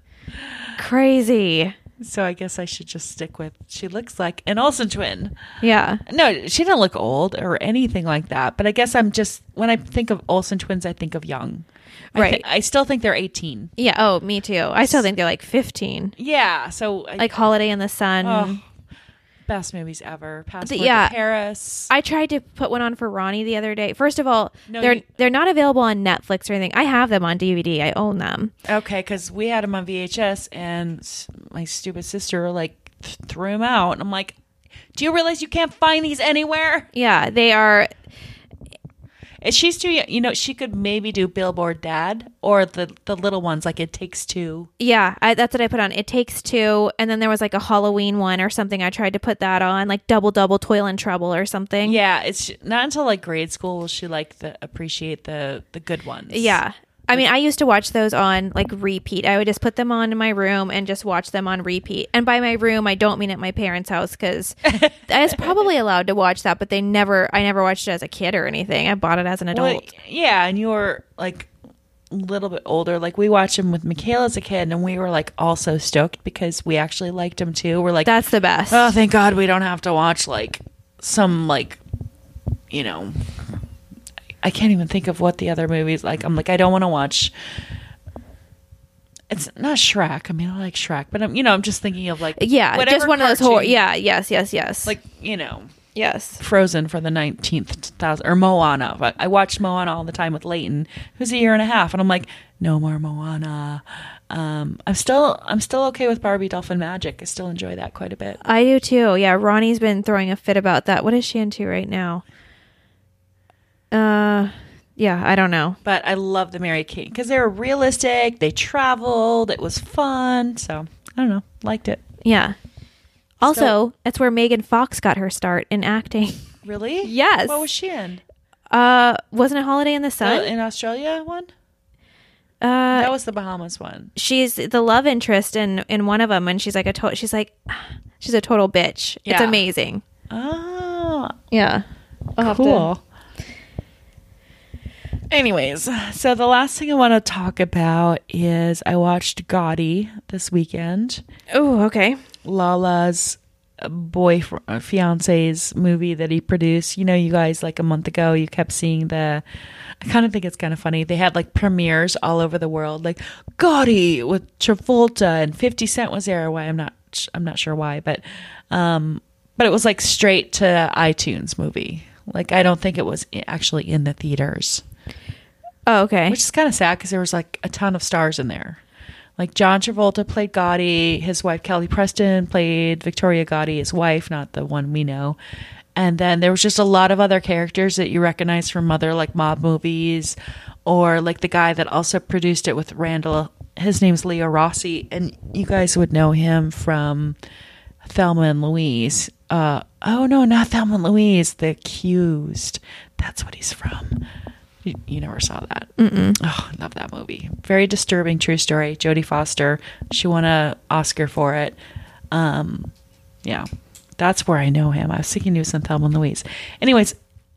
Crazy. So I guess I should just stick with, she looks like an Olsen twin. Yeah. No, she didn't look old or anything like that. But I guess I'm just, when I think of Olsen twins, I think of young. Right. I still think they're 18. Yeah. Oh, me too. I still think they're like 15. Yeah. So Like Holiday in the Sun. oh, best movies ever. Passport yeah. to Paris. I tried to put one on for Ronnie the other day. First of all, No, they're not available on Netflix or anything. I have them on DVD. I own them. Okay, because we had them on VHS, and my stupid sister like threw them out. And I'm like, do you realize you can't find these anywhere? Yeah, they are. She's too young. You know, she could maybe do Billboard Dad or the little ones like It Takes Two. Yeah, that's what I put on. It Takes Two, and then there was like a Halloween one or something. I tried to put that on, like Double Toil and Trouble or something. Yeah, it's not until like grade school will she like appreciate the good ones. Yeah. I mean, I used to watch those on like repeat. I would just put them on in my room and just watch them on repeat. And by my room, I don't mean at my parents' house, because I was probably allowed to watch that, but I never watched it as a kid or anything. I bought it as an adult. Well, yeah, and you were like a little bit older. Like we watched them with Michaela as a kid, and we were like all so stoked because we actually liked them too. We're like, That's the best. oh, thank God we don't have to watch like some like, you know, I can't even think of what the other movies like. I'm like, I don't want to watch it's not Shrek. I mean, I like Shrek, but I'm just thinking of like Yeah, just one of those horror. Yeah, yes. Like, yes. Frozen for the 19th thousand, or Moana. But I watched Moana all the time with Leighton, who's a year and a half, and I'm like, no more Moana. I'm still okay with Barbie Dolphin Magic. I still enjoy that quite a bit. I do too. Yeah, Ronnie's been throwing a fit about that. What is she into right now? Yeah, I don't know. But I love the Mary Kate because they were realistic. They traveled. It was fun. So I don't know. Liked it. Yeah. Also, that's where Megan Fox got her start in acting. Really? Yes. What was she in? Wasn't it Holiday in the Sun? In Australia one? That was the Bahamas one. She's the love interest in one of them, and she's like a total bitch. Yeah. It's amazing. Oh. Yeah. Cool. Anyways, so the last thing I want to talk about is I watched Gotti this weekend. Oh, okay. Lala's fiance's movie that he produced. You guys, like a month ago, you kept seeing I kind of think it's kind of funny. They had like premieres all over the world, like Gotti with Travolta, and 50 Cent was there. Why I'm not sure why, but it was like straight to iTunes movie. Like I don't think it was actually in the theaters. Oh, okay. Which is kind of sad because there was like a ton of stars in there. Like John Travolta played Gotti. His wife Kelly Preston played Victoria Gotti, his wife, not the one we know. And then there was just a lot of other characters that you recognize from other like mob movies, or like the guy that also produced it with Randall. His name's Leo Rossi, and you guys would know him from Thelma and Louise. Oh no, not Thelma and Louise. The Accused. That's what he's from. You never saw that. Mm-mm. Oh, I love that movie. Very disturbing true story. Jodie Foster. She won an Oscar for it. Yeah, that's where I know him. I was thinking he was in Thelma and Louise. Anyways,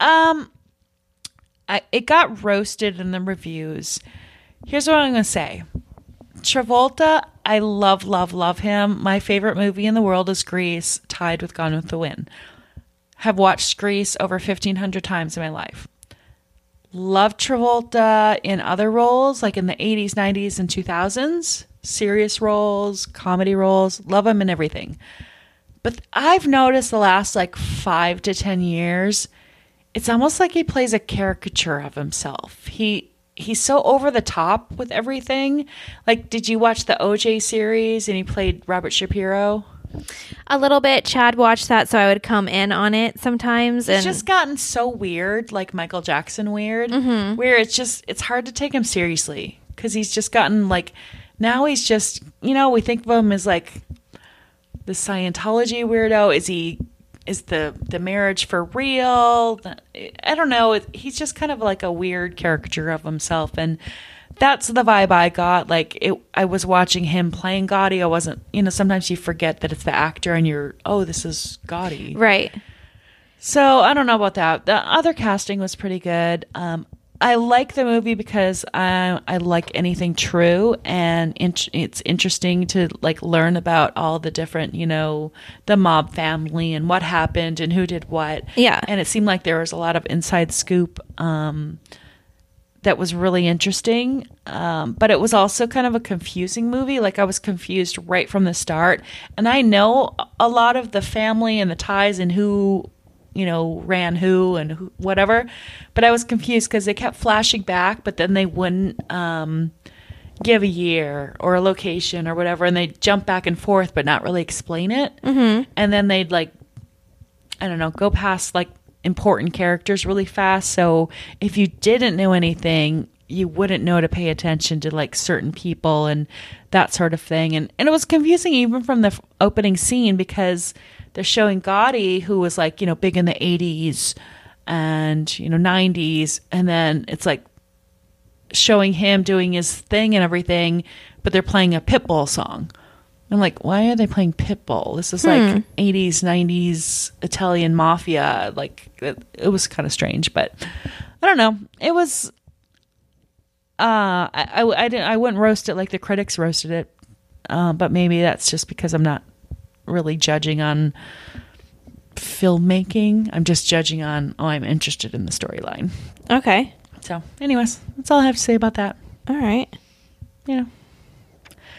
it got roasted in the reviews. Here's what I'm going to say. Travolta, I love him. My favorite movie in the world is Grease, tied with Gone with the Wind. Have watched Grease over 1,500 times in my life. Love Travolta in other roles, like in the 80s, 90s, and 2000s. Serious roles, comedy roles. Love him in everything. But I've noticed the last like 5 to 10 years, it's almost like he plays a caricature of himself. He's so over the top with everything. Like, did you watch the OJ series and he played Robert Shapiro? A little bit. Chad watched that, so I would come in on it sometimes. It's just gotten so weird, like Michael Jackson weird, where it's hard to take him seriously because he's just gotten like, now he's just, we think of him as like the Scientology weirdo. Is the marriage for real? I don't know. He's just kind of like a weird caricature of himself, and that's the vibe I got. Like I was watching him playing Gotti. I wasn't, sometimes you forget that it's the actor and this is Gotti. Right. So I don't know about that. The other casting was pretty good. I like the movie because I like anything true, and it's interesting to like learn about all the different, the mob family and what happened and who did what. Yeah. And it seemed like there was a lot of inside scoop that was really interesting. But it was also kind of a confusing movie. Like I was confused right from the start. And I know a lot of the family and the ties and who, ran who and who, whatever. But I was confused because they kept flashing back, but then they wouldn't give a year or a location or whatever. And they'd jump back and forth, but not really explain it. Mm-hmm. And then they'd go past like important characters really fast. So if you didn't know anything, you wouldn't know to pay attention to like certain people and that sort of thing. And it was confusing even from the opening scene because they're showing Gotti, who was like, big in the 80s and, 90s. And then it's like showing him doing his thing and everything, but they're playing a Pitbull song. I'm like, why are they playing Pitbull? This is like 80s, 90s Italian mafia. Like, it was kind of strange, but I don't know. It was, I wouldn't roast it like the critics roasted it. But maybe that's just because I'm not really judging on filmmaking. I'm just judging on, I'm interested in the storyline. Okay. So anyways, that's all I have to say about that. All right.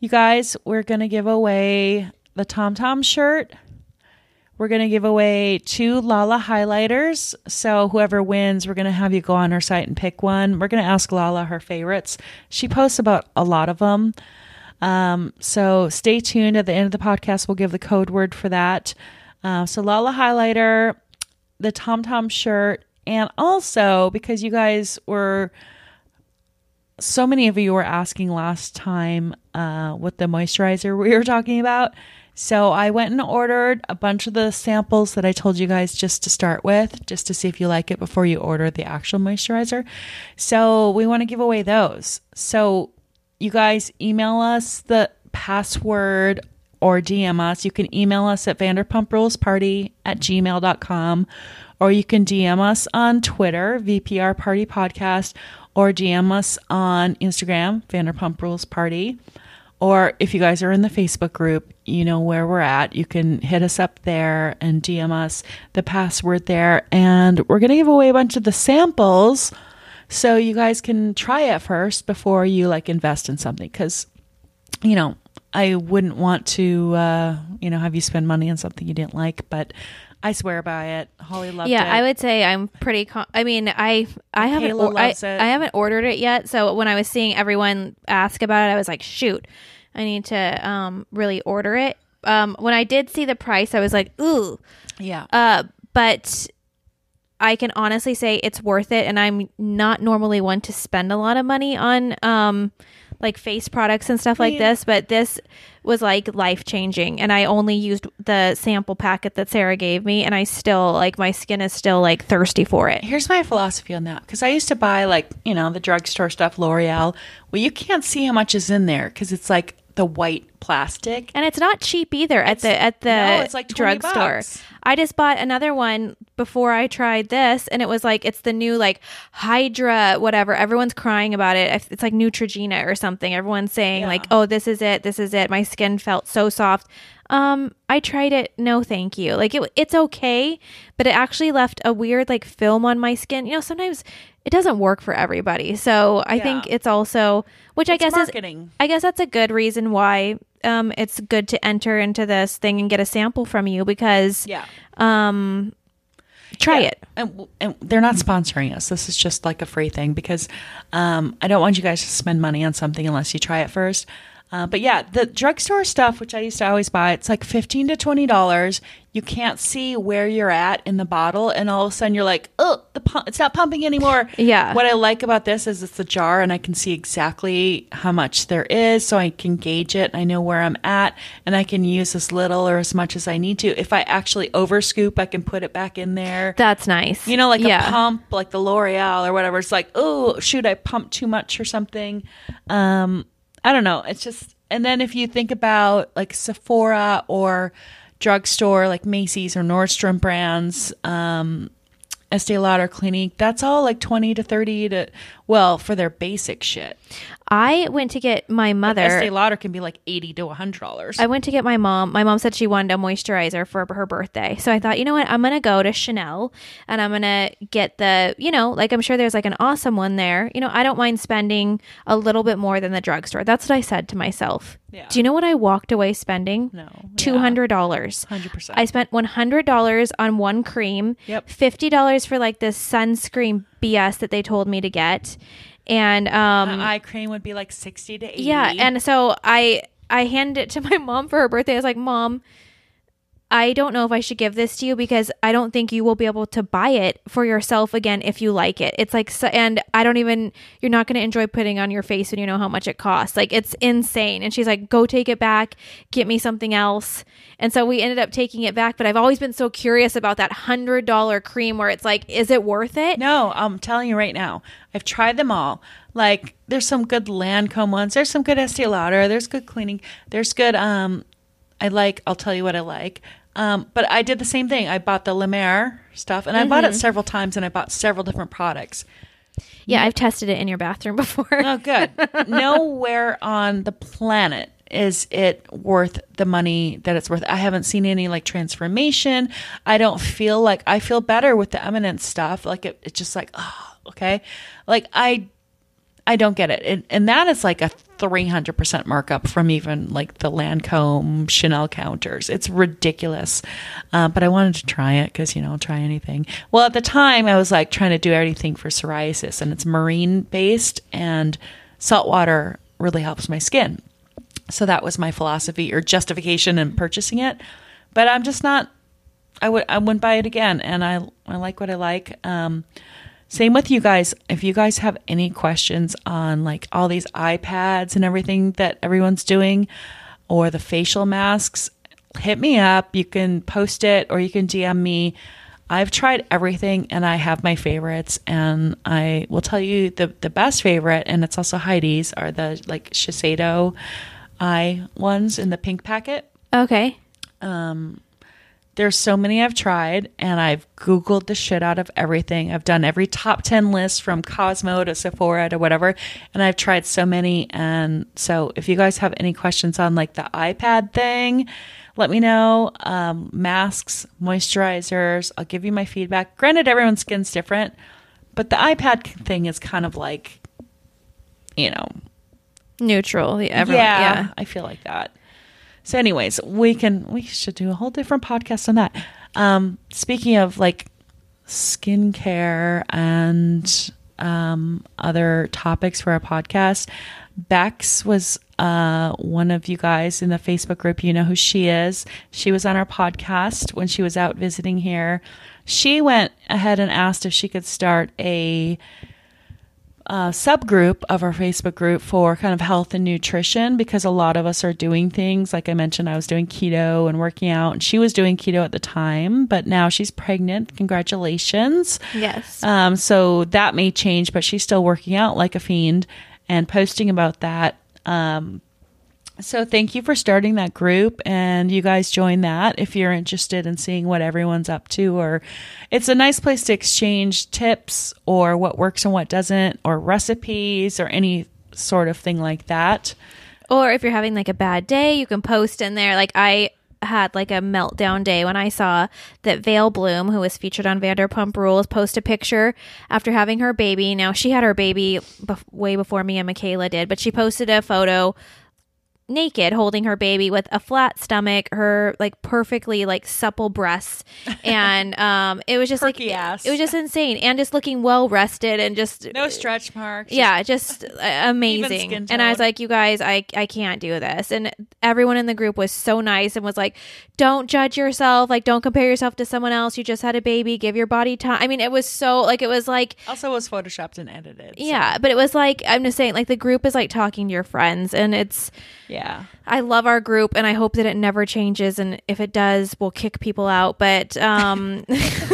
You guys, we're going to give away the Tom Tom shirt. We're going to give away 2 Lala highlighters. So whoever wins, we're going to have you go on her site and pick one. We're going to ask Lala her favorites. She posts about a lot of them. So stay tuned. At the end of the podcast, we'll give the code word for that. So Lala highlighter, the Tom Tom shirt, and also because you guys were, so many of you were asking last time what the moisturizer we were talking about. So I went and ordered a bunch of the samples that I told you guys just to start with, just to see if you like it before you order the actual moisturizer. So we want to give away those. So you guys email us the password or DM us. You can email us at vanderpumprulesparty@gmail.com, or you can DM us on Twitter, VPR Party Podcast, or DM us on Instagram, Vanderpump Rules Party. Or if you guys are in the Facebook group, you know where we're at. You can hit us up there and DM us the password there. And we're going to give away a bunch of the samples so you guys can try it first before you like invest in something. Because, you know, I wouldn't want to, have you spend money on something you didn't like, but I swear by it. Holly loved it. Yeah, I would say I'm pretty. I haven't ordered it yet. So when I was seeing everyone ask about it, I was like, shoot, I need to really order it. When I did see the price, I was like, ooh, yeah. But I can honestly say it's worth it, and I'm not normally one to spend a lot of money on like face products and stuff like this, but this was like life-changing, and I only used the sample packet that Sarah gave me, and I still like, my skin is still like thirsty for it. Here's my philosophy on that, because I used to buy like, the drugstore stuff, L'Oreal. Well, you can't see how much is in there because it's like the white plastic, and it's not cheap either at the it's like drugstore. I just bought another one before I tried this, and it was like, it's the new like Hydra whatever. Everyone's crying about it. It's like Neutrogena or something. Everyone's saying like, oh, this is it. My skin felt so soft. I tried it. No, thank you. Like it's okay, but it actually left a weird like film on my skin. Sometimes it doesn't work for everybody. So I think it's also, which I guess marketing. I guess that's a good reason why it's good to enter into this thing and get a sample from you, because try it. And they're not sponsoring us. This is just like a free thing, because I don't want you guys to spend money on something unless you try it first. But yeah, the drugstore stuff, which I used to always buy, it's like $15 to $20. You can't see where you're at in the bottle, and all of a sudden you're like, oh, it's not pumping anymore. Yeah. What I like about this is it's a jar, and I can see exactly how much there is, so I can gauge it. I know where I'm at, and I can use as little or as much as I need to. If I actually overscoop, I can put it back in there. That's nice. Like a pump, like the L'Oreal or whatever. It's like, oh, shoot, I pumped too much or something. I don't know. It's just, and then if you think about like Sephora or drugstore, like Macy's or Nordstrom brands, Estee Lauder, Clinique, that's all like 20 to 30 to, for their basic shit. I went to get my mother. Estee Lauder can be like $80 to $100. I went to get my mom. My mom said she wanted a moisturizer for her birthday. So I thought, you know what? I'm going to go to Chanel, and I'm going to get the, like, I'm sure there's like an awesome one there. I don't mind spending a little bit more than the drugstore. That's what I said to myself. Yeah. Do you know what I walked away spending? No. $200. 100%. I spent $100 on one cream. Yep. $50 for like this sunscreen BS that they told me to get. And eye cream would be like 60 to 80. Yeah, and so I handed it to my mom for her birthday. I was like, Mom, I don't know if I should give this to you, because I don't think you will be able to buy it for yourself again if you like it. It's like, and you're not going to enjoy putting on your face when you know how much it costs. Like, it's insane. And she's like, go take it back, get me something else. And so we ended up taking it back. But I've always been so curious about that $100 cream where it's like, is it worth it? No, I'm telling you right now, I've tried them all. Like, there's some good Lancome ones. There's some good Estee Lauder. There's good cleaning. There's good, I'll tell you what I like. But I did the same thing. I bought the La Mer stuff, and I bought it several times, and I bought several different products. Yeah, I've tested it in your bathroom before. Oh, good. Nowhere on the planet is it worth the money that it's worth. I haven't seen any like transformation. I don't feel like, I feel better with the Eminence stuff. Like it's just like, oh, okay. Like I don't get it. And that is like a 300% markup from even like the Lancome Chanel counters. It's ridiculous. But I wanted to try it because, I'll try anything. Well, at the time I was like trying to do everything for psoriasis, and it's marine based, and salt water really helps my skin. So that was my philosophy or justification in purchasing it. But I'm just not, I wouldn't buy it again. And I like what I like. Same with you guys. If you guys have any questions on like all these iPads and everything that everyone's doing, or the facial masks, hit me up. You can post it or you can DM me. I've tried everything and I have my favorites, and I will tell you the best favorite, and it's also Heidi's, are the like Shiseido eye ones in the pink packet. Okay. There's so many I've tried, and I've Googled the shit out of everything. I've done every top 10 list from Cosmo to Sephora to whatever, and I've tried so many. And so if you guys have any questions on like the iPad thing, let me know. Masks, moisturizers, I'll give you my feedback. Granted, everyone's skin's different, but the iPad thing is kind of like, neutral. Yeah, I feel like that. So anyways, we should do a whole different podcast on that. Speaking of like skincare and other topics for our podcast, Bex was one of you guys in the Facebook group. You know who she is. She was on our podcast when she was out visiting here. She went ahead and asked if she could start a subgroup of our Facebook group for kind of health and nutrition, because a lot of us are doing things. Like I mentioned, I was doing keto and working out, and she was doing keto at the time, but now she's pregnant. Congratulations. Yes. So that may change, but she's still working out like a fiend and posting about that. So thank you for starting that group, and you guys join that if you're interested in seeing what everyone's up to, or it's a nice place to exchange tips or what works and what doesn't, or recipes or any sort of thing like that. Or if you're having like a bad day, you can post in there. Like I had like a meltdown day when I saw that Vale Bloom, who was featured on Vanderpump Rules, post a picture after having her baby. Now she had her baby way before me and Michaela did, but she posted a photo naked holding her baby with a flat stomach, her like perfectly like supple breasts, and it was just perky like ass. It was just insane, and just looking well rested and just no stretch marks. Yeah, just amazing. And I was like, you guys, I can't do this. And everyone in the group was so nice and was like, don't judge yourself, like don't compare yourself to someone else. You just had a baby, give your body time. I mean, it was so like, it was like, also was photoshopped and edited. So. Yeah, but it was like, I'm just saying, like the group is like talking to your friends, and it's, yeah, I love our group, and I hope that it never changes. And if it does, we'll kick people out. But I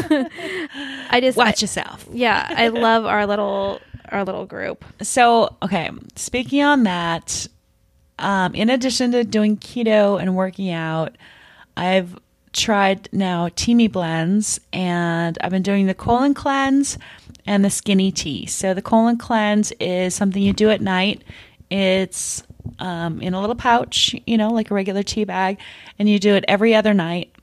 just watch yourself. Yeah, I love our little group. So, okay, speaking on that, in addition to doing keto and working out, I've tried now Teami blends, and I've been doing the colon cleanse and the skinny tea. So the colon cleanse is something you do at night. It's in a little pouch, like a regular tea bag, and you do it every other night.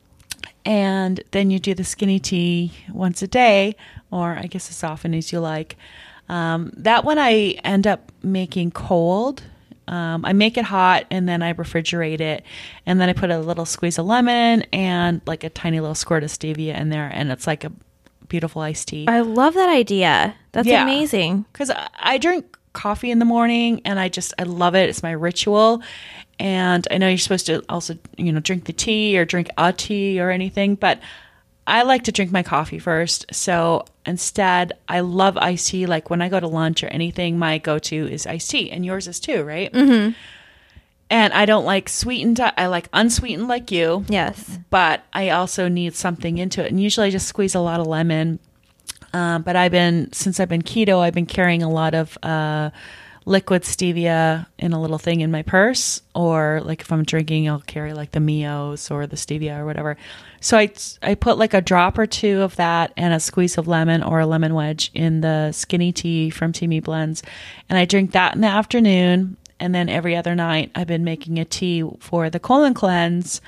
And then you do the skinny tea once a day, or I guess as often as you like. That one I end up making cold. I make it hot, and then I refrigerate it, and then I put a little squeeze of lemon and like a tiny little squirt of stevia in there, and it's like a beautiful iced tea. I love that idea. That's amazing. Because I drink coffee in the morning, and I love it. It's my ritual. And I know you're supposed to also, drink the tea or drink a tea or anything, but I like to drink my coffee first. So instead, I love iced tea. Like when I go to lunch or anything, my go-to is iced tea, and yours is too, right? Mm-hmm. And I don't like sweetened. I like unsweetened like you. Yes. But I also need something into it. And usually I just squeeze a lot of lemon. But since I've been keto, I've been carrying a lot of liquid stevia in a little thing in my purse, or like if I'm drinking, I'll carry like the Mios or the stevia or whatever. So I put like a drop or two of that and a squeeze of lemon or a lemon wedge in the skinny tea from Teami Blends, and I drink that in the afternoon. And then every other night, I've been making a tea for the colon cleanse,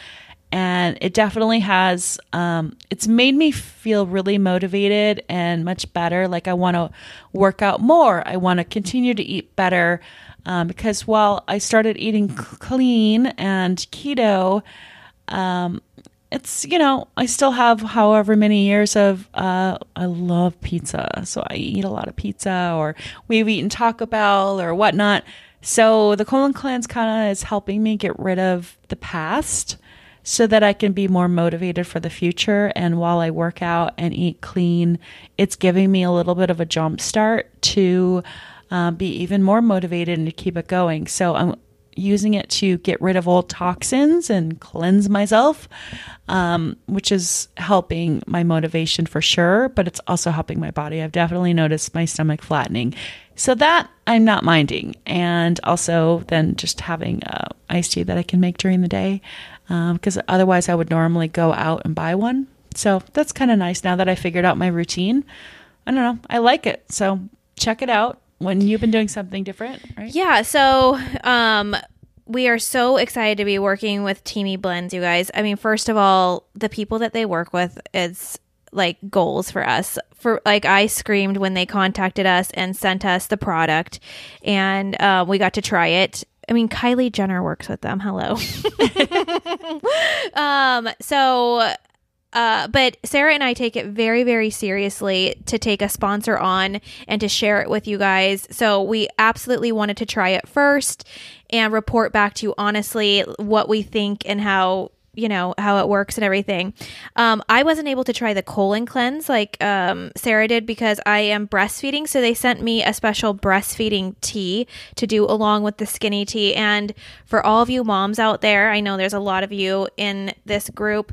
And it definitely has, it's made me feel really motivated and much better. Like I want to work out more. I want to continue to eat better. Because while I started eating clean and keto, it's, I still have however many years of, I love pizza. So I eat a lot of pizza, or we've eaten Taco Bell or whatnot. So the colon cleanse kind of is helping me get rid of the past so that I can be more motivated for the future. And while I work out and eat clean, it's giving me a little bit of a jump start to be even more motivated and to keep it going. So I'm using it to get rid of old toxins and cleanse myself, which is helping my motivation for sure, but it's also helping my body. I've definitely noticed my stomach flattening. So that I'm not minding. And also then just having iced tea that I can make during the day, because otherwise I would normally go out and buy one. So that's kind of nice now that I figured out my routine. I don't know. I like it. So check it out when you've been doing something different, right? Yeah. So, we are so excited to be working with Teami Blends, you guys. I mean, first of all, the people that they work with, it's like goals for us. For like, I screamed when they contacted us and sent us the product, and we got to try it. I mean, Kylie Jenner works with them. Hello. But Sarah and I take it very, very seriously to take a sponsor on and to share it with you guys. So we absolutely wanted to try it first and report back to you honestly what we think and how it works and everything. I wasn't able to try the colon cleanse like Sarah did because I am breastfeeding. So they sent me a special breastfeeding tea to do along with the skinny tea. And for all of you moms out there, I know there's a lot of you in this group.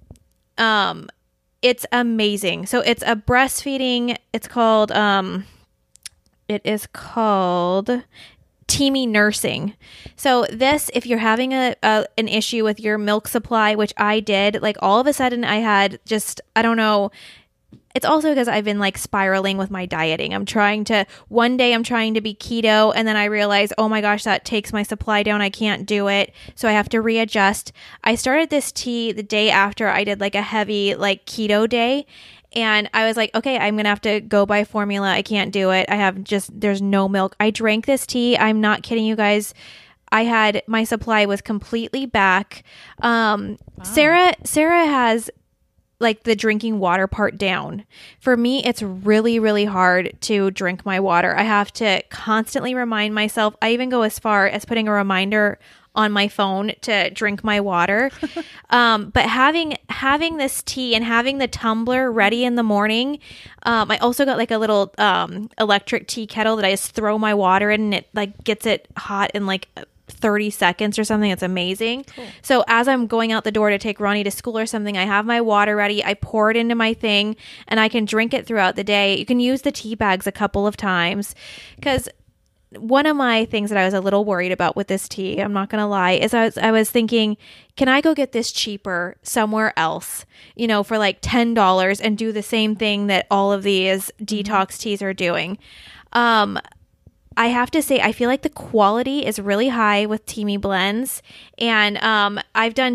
It's amazing. So it's a breastfeeding, it is called Teami Nursing. So this, if you're having an issue with your milk supply, which I did, like all of a sudden I had just, I don't know. It's also because I've been like spiraling with my dieting. One day I'm trying to be keto, and then I realize, oh my gosh, that takes my supply down. I can't do it. So I have to readjust. I started this tea the day after I did like a heavy like keto day. And I was like, okay, I'm going to have to go buy formula. I can't do it. There's no milk. I drank this tea. I'm not kidding you guys. My supply was completely back. Wow. Sarah has like the drinking water part down. For me, it's really, really hard to drink my water. I have to constantly remind myself. I even go as far as putting a reminder on my phone to drink my water. But having this tea and having the tumbler ready in the morning, I also got like a little electric tea kettle that I just throw my water in, and it like gets it hot in like 30 seconds or something. It's amazing. Cool. So as I'm going out the door to take Ronnie to school or something, I have my water ready. I pour it into my thing and I can drink it throughout the day. You can use the tea bags a couple of times, because one of my things that I was a little worried about with this tea, I'm not going to lie, is I was thinking, can I go get this cheaper somewhere else, for like $10 and do the same thing that all of these detox teas are doing? I have to say, I feel like the quality is really high with Teami Blends. And I've done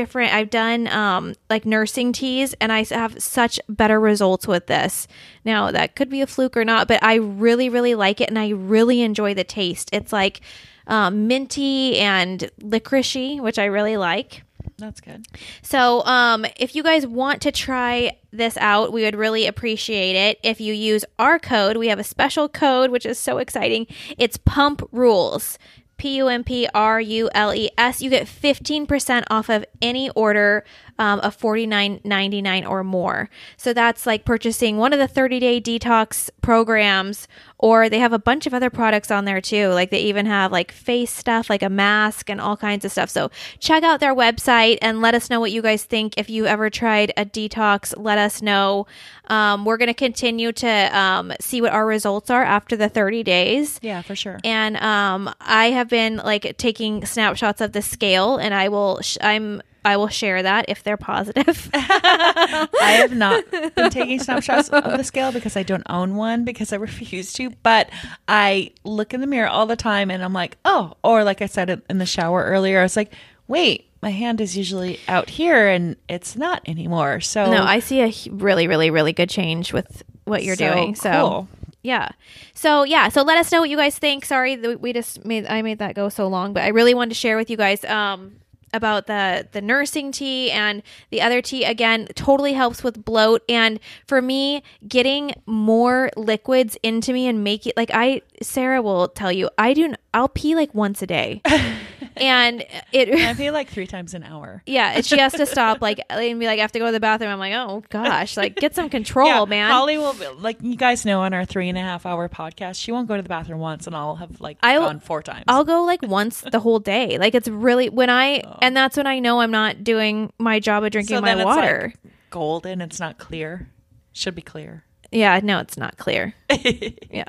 like nursing teas, and I have such better results with this. Now, that could be a fluke or not, but I really, really like it, and I really enjoy the taste. It's like minty and licoricey, which I really like. That's good. So if you guys want to try this out, we would really appreciate it if you use our code. We have a special code, which is so exciting. It's Pump Rules. PUMPRULES. You get 15% off of any order of $49.99 or more. So that's like purchasing one of the 30-day detox programs, or they have a bunch of other products on there too. Like they even have like face stuff, like a mask and all kinds of stuff. So check out their website and let us know what you guys think. If you ever tried a detox, let us know. We're going to continue to see what our results are after the 30 days. Yeah, for sure. And I have been like taking snapshots of the scale, and I will share that if they're positive. I have not been taking snapshots of the scale because I don't own one, because I refuse to. But I look in the mirror all the time and I'm like, oh, or like I said in the shower earlier, I was like, wait, my hand is usually out here and it's not anymore. So No, I see a really, really, really good change with what you're doing. So cool. yeah. So let us know what you guys think. Sorry that I made that go so long, but I really wanted to share with you guys about the nursing tea, and the other tea again totally helps with bloat. And for me, getting more liquids into me and make it, like Sarah will tell you, I'll pee like once a day. And I pee like 3 times an hour. Yeah, and she has to stop and be like, I have to go to the bathroom. I'm like, oh gosh, like get some control, man. Holly will, like you guys know, on our 3.5 hour podcast, she won't go to the bathroom once, and I'll have gone 4 times. I'll go like once the whole day. Like it's really and that's when I know I'm not doing my job of drinking my water. It's like golden. It's not clear. Should be clear. Yeah, no, it's not clear. Yeah.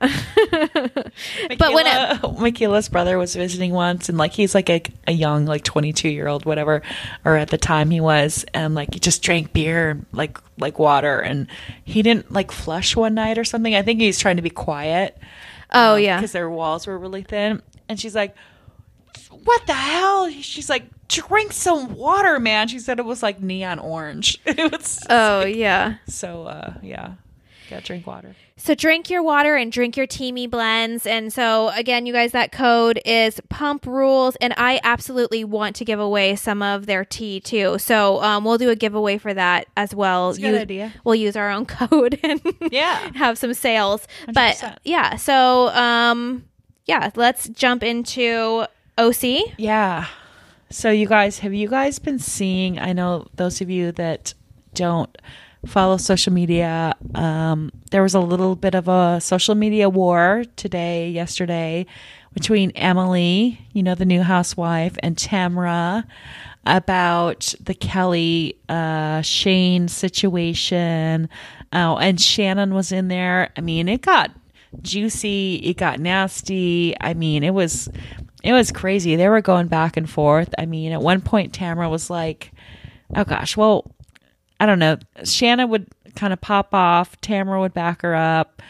But Michaela's brother was visiting once, and he's like a young 22-year-old, whatever, or at the time he was, and he just drank beer like water, and he didn't flush one night or something. I think he's trying to be quiet. Oh yeah, because their walls were really thin, and she's like, "What the hell?" She's like, "Drink some water, man." She said it was like neon orange. It was. Oh yeah. So yeah. Gotta drink water. So drink your water and drink your Teamy blends. And so again, you guys, that code is Pump Rules, and I absolutely want to give away some of their tea too. So we'll do a giveaway for that as well. That's a good idea. We'll use our own code and have some sales. 100%. But yeah, so let's jump into OC. Yeah. So you guys, have you guys been seeing? I know those of you that don't follow social media, there was a little bit of a social media war yesterday between Emily, the new housewife, and Tamra about the Kelly Shane situation. And Shannon was in there. I mean, it got juicy, it got nasty. I mean, it was crazy. They were going back and forth. I mean, at one point Tamra was like, oh gosh, well, I don't know. Shannon would kind of pop off. Tamra would back her up.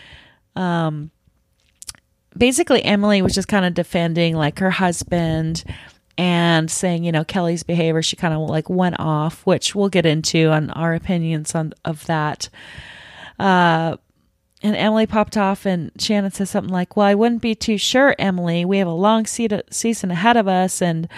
Basically, Emily was just kind of defending her husband and saying, Kelly's behavior. She kind of went off, which we'll get into on our opinions of that. And Emily popped off, and Shannon said something like, well, I wouldn't be too sure, Emily. We have a long season ahead of us. And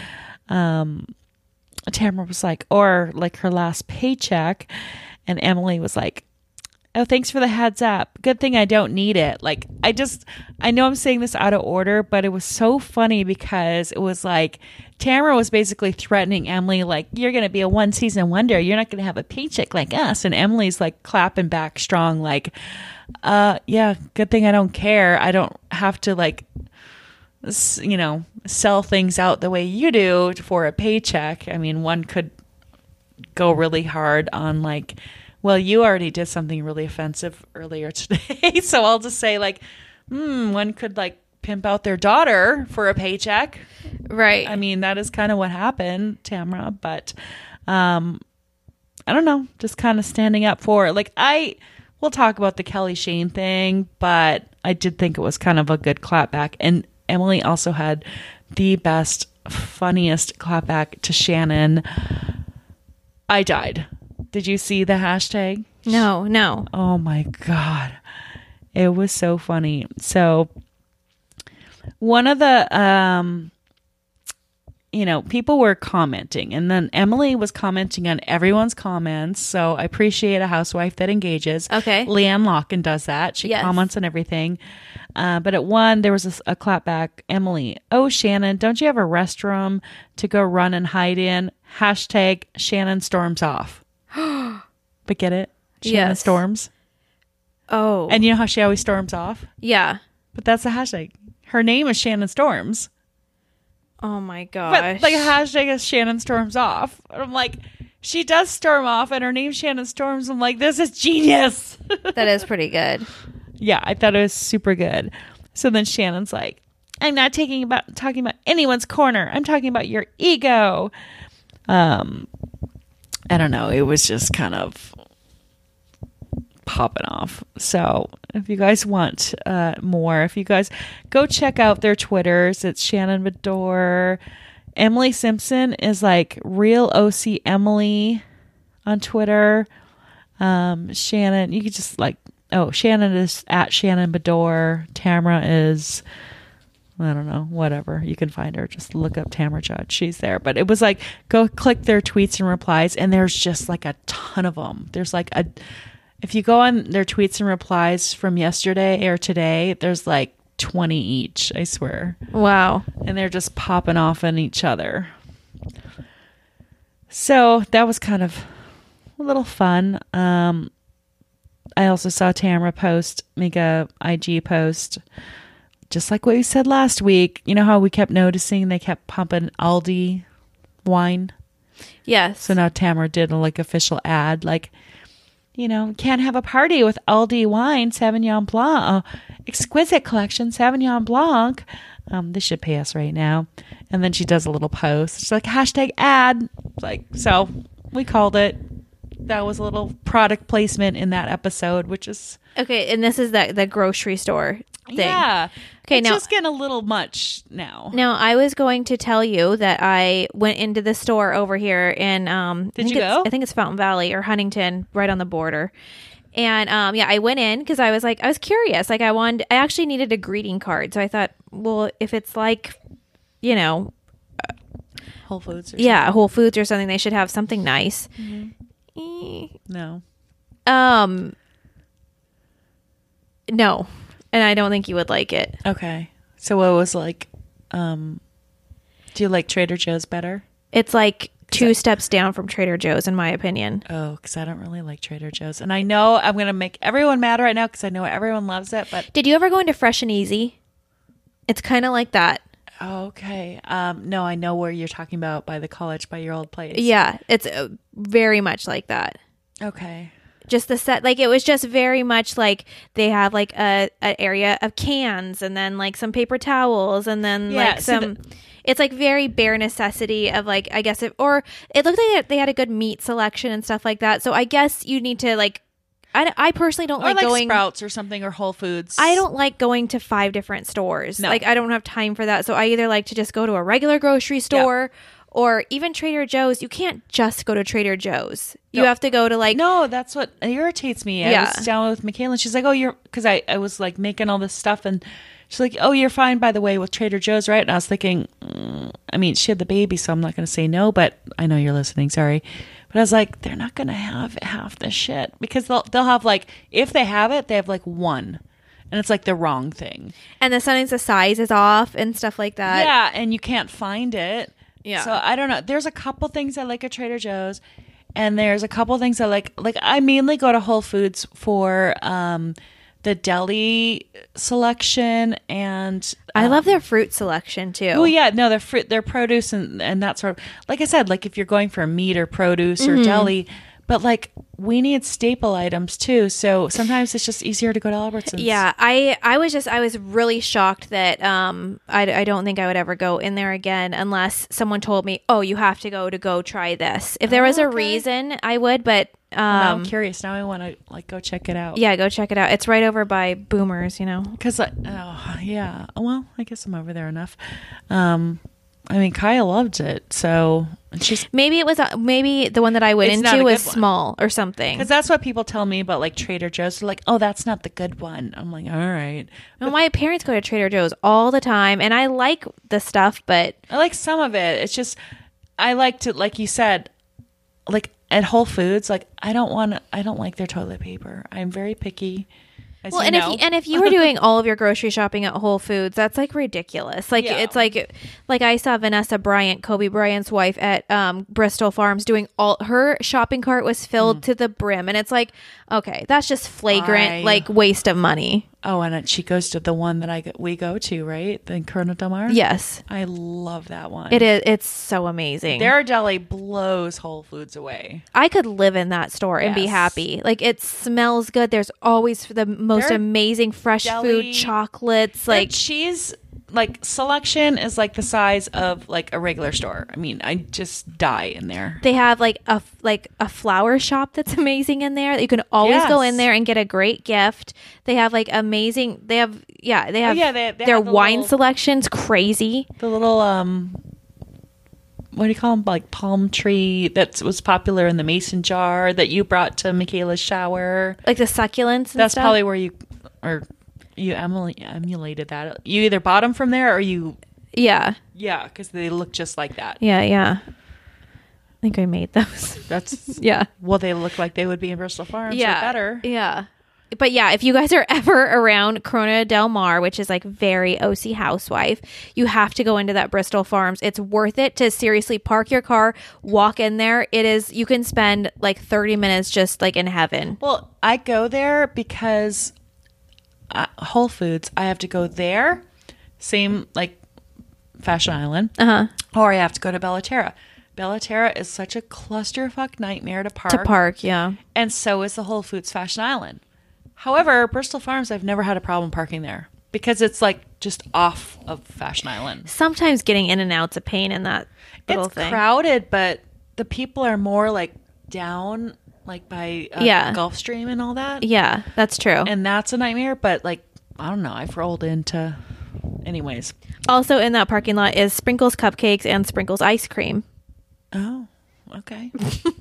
Tamra was like, or her last paycheck. And Emily was like, oh, thanks for the heads up. Good thing I don't need it. I know I'm saying this out of order, but it was so funny because it was Tamra was basically threatening Emily, you're going to be a 1-season wonder. You're not going to have a paycheck like us. And Emily's clapping back strong, yeah, good thing I don't care. I don't have to sell things out the way you do for a paycheck. I mean, one could go really hard on well, you already did something really offensive earlier today. So I'll just say one could pimp out their daughter for a paycheck. Right. I mean, that is kind of what happened, Tamra, but I don't know, just kind of standing up for it. We'll talk about the Kelly Shane thing, but I did think it was kind of a good clapback. And Emily also had the best, funniest clapback to Shannon. I died. Did you see the hashtag? No. Oh my God. It was so funny. So one of the, people were commenting, and then Emily was commenting on everyone's comments. So I appreciate a housewife that engages. Okay. Leanne Locken does that. She comments on everything. But at one, there was a clapback. Emily, oh, Shannon, don't you have a restroom to go run and hide in? Hashtag Shannon storms off. But get it? Shannon storms. Oh. And you know how she always storms off? Yeah. But that's the hashtag. Her name is Shannon Storms. Oh my gosh. But hashtag is Shannon storms off. And I'm like, she does storm off and her name's Shannon Storms. I'm like, this is genius. That is pretty good. Yeah, I thought it was super good. So then Shannon's like, I'm not talking about anyone's corner. I'm talking about your ego. I don't know. It was just kind of popping off. So if you guys want more, if you guys go check out their Twitters, it's Shannon Beador Emily Simpson is like real OC Emily on Twitter. Shannon, you could just like, Shannon is at Shannon Bedore. Tamara is, I don't know, whatever. You can find her. Just look up Tamara Judge. She's there. But it was like, go click their tweets and replies, and there's just like a ton of them. There's like if you go on their tweets and replies from yesterday or today, there's like 20 each, I swear. Wow. And they're just popping off on each other. So that was kind of a little fun. I also saw Tamara make a IG post, just like what we said last week. You know how we kept noticing they kept pumping Aldi wine? Yes. So now Tamara did a like official ad, like, you know, can't have a party with Aldi wine, Sauvignon Blanc, exquisite collection, Sauvignon Blanc. They should pay us right now. And then she does a little post. She's like, hashtag ad. Like, so we called it. That was a little product placement in that episode, which is... Okay, and this is the grocery store thing. Yeah. Okay, it's now, just getting a little much now. Now, I was going to tell you that I went into the store over here in... Did you go? I think it's Fountain Valley or Huntington, right on the border. And I went in because I was curious. Like I actually needed a greeting card. So I thought, well, if it's like, you know... Whole Foods or something. Yeah, Whole Foods or something, they should have something nice. Mm-hmm. No. No. And I don't think you would like it. Okay. So what was like, do you like Trader Joe's better? It's like two steps down from Trader Joe's, in my opinion. Oh, because I don't really like Trader Joe's. And I know I'm going to make everyone mad right now because I know everyone loves it. But did you ever go into Fresh and Easy? It's kind of like that. Okay. No, I know where you're talking about by the college, by your old place. Yeah, it's very much like that. Okay. Just the set, like it was just very much like they have like an area of cans and then like some paper towels and then like some. It's like very bare necessity of like, I guess or it looked like they had a good meat selection and stuff like that. So I guess you need to like. I personally don't like going Sprouts or something or Whole Foods. I don't like going to 5 different stores. No. Like I don't have time for that. So I either like to just go to a regular grocery store or even Trader Joe's. You can't just go to Trader Joe's. You have to go to like... No, that's what irritates me. I was down with Michaela and she's like, oh, you're... Because I was like making all this stuff and she's like, oh, you're fine, by the way, with Trader Joe's, right? And I was thinking, I mean, she had the baby, so I'm not going to say no, but I know you're listening. Sorry. But I was like, they're not going to have half the shit because they'll have like, if they have it, they have like one. And it's like the wrong thing. And sometimes the size is off and stuff like that. Yeah, and you can't find it. Yeah. So I don't know. There's a couple things I like at Trader Joe's. And there's a couple things I like. Like I mainly go to Whole Foods for the deli selection and... I love their fruit selection too. Oh yeah, no, their produce and that sort of... Like I said, like if you're going for meat or produce or deli... But like we need staple items too, so sometimes it's just easier to go to Albertsons. Yeah, I was really shocked that I don't think I would ever go in there again unless someone told me, oh, you have to go try this. If there was a reason, I would. But now I'm curious. Now I want to like go check it out. Yeah, go check it out. It's right over by Boomers, you know. Because yeah, well, I guess I'm over there enough. I mean, Kaya loved it, so she's maybe the one that I went into was small or something. Because that's what people tell me about, like Trader Joe's. They're like, "Oh, that's not the good one." I'm like, "All right." Well, my parents go to Trader Joe's all the time, and I like the stuff, but I like some of it. It's just I like to, like you said, like at Whole Foods. Like I don't like their toilet paper. I'm very picky. Well, and if you were doing all of your grocery shopping at Whole Foods, that's like ridiculous. Like it's like I saw Vanessa Bryant, Kobe Bryant's wife, at Bristol Farms doing all her shopping cart was filled to the brim, and it's like, okay, that's just flagrant like waste of money. Oh, and she goes to the one that we go to, right? The Corona Del Mar? Yes. I love that one. It is. It's so amazing. Their deli blows Whole Foods away. I could live in that store and be happy. Like it smells good. There's always the most amazing fresh food, chocolates. Like cheese like selection is like the size of like a regular store. I mean, I just die in there. They have like a flower shop that's amazing in there. You can always go in there and get a great gift. They have like amazing. They have they have their wine selection's crazy. The little what do you call them? Like palm tree that was popular in the mason jar that you brought to Michaela's shower. Like the succulents and That's stuff? probably where you emulated that. You either bought them from there or you... Yeah. Yeah, because they look just like that. Yeah. I think I made those. That's... Yeah. Well, they look like they would be in Bristol Farms. Yeah. Or better. Yeah. But yeah, if you guys are ever around Corona Del Mar, which is like very OC housewife, you have to go into that Bristol Farms. It's worth it to seriously park your car, walk in there. It is, you can spend like 30 minutes just like in heaven. Well, I go there because Whole Foods, I have to go there. Same like Fashion Island. Or I have to go to Bellaterra. Bellaterra is such a clusterfuck nightmare to park. Yeah. And so is the Whole Foods Fashion Island. However, Bristol Farms, I've never had a problem parking there because it's like just off of Fashion Island. Sometimes getting in and out's a pain in that little It's thing. crowded, but the people are more like down, like by Gulfstream and all that. Yeah, that's true. And that's a nightmare, but like, I don't know, I've rolled into... Anyways. Also in that parking lot is Sprinkles Cupcakes and Sprinkles Ice Cream. Oh, okay.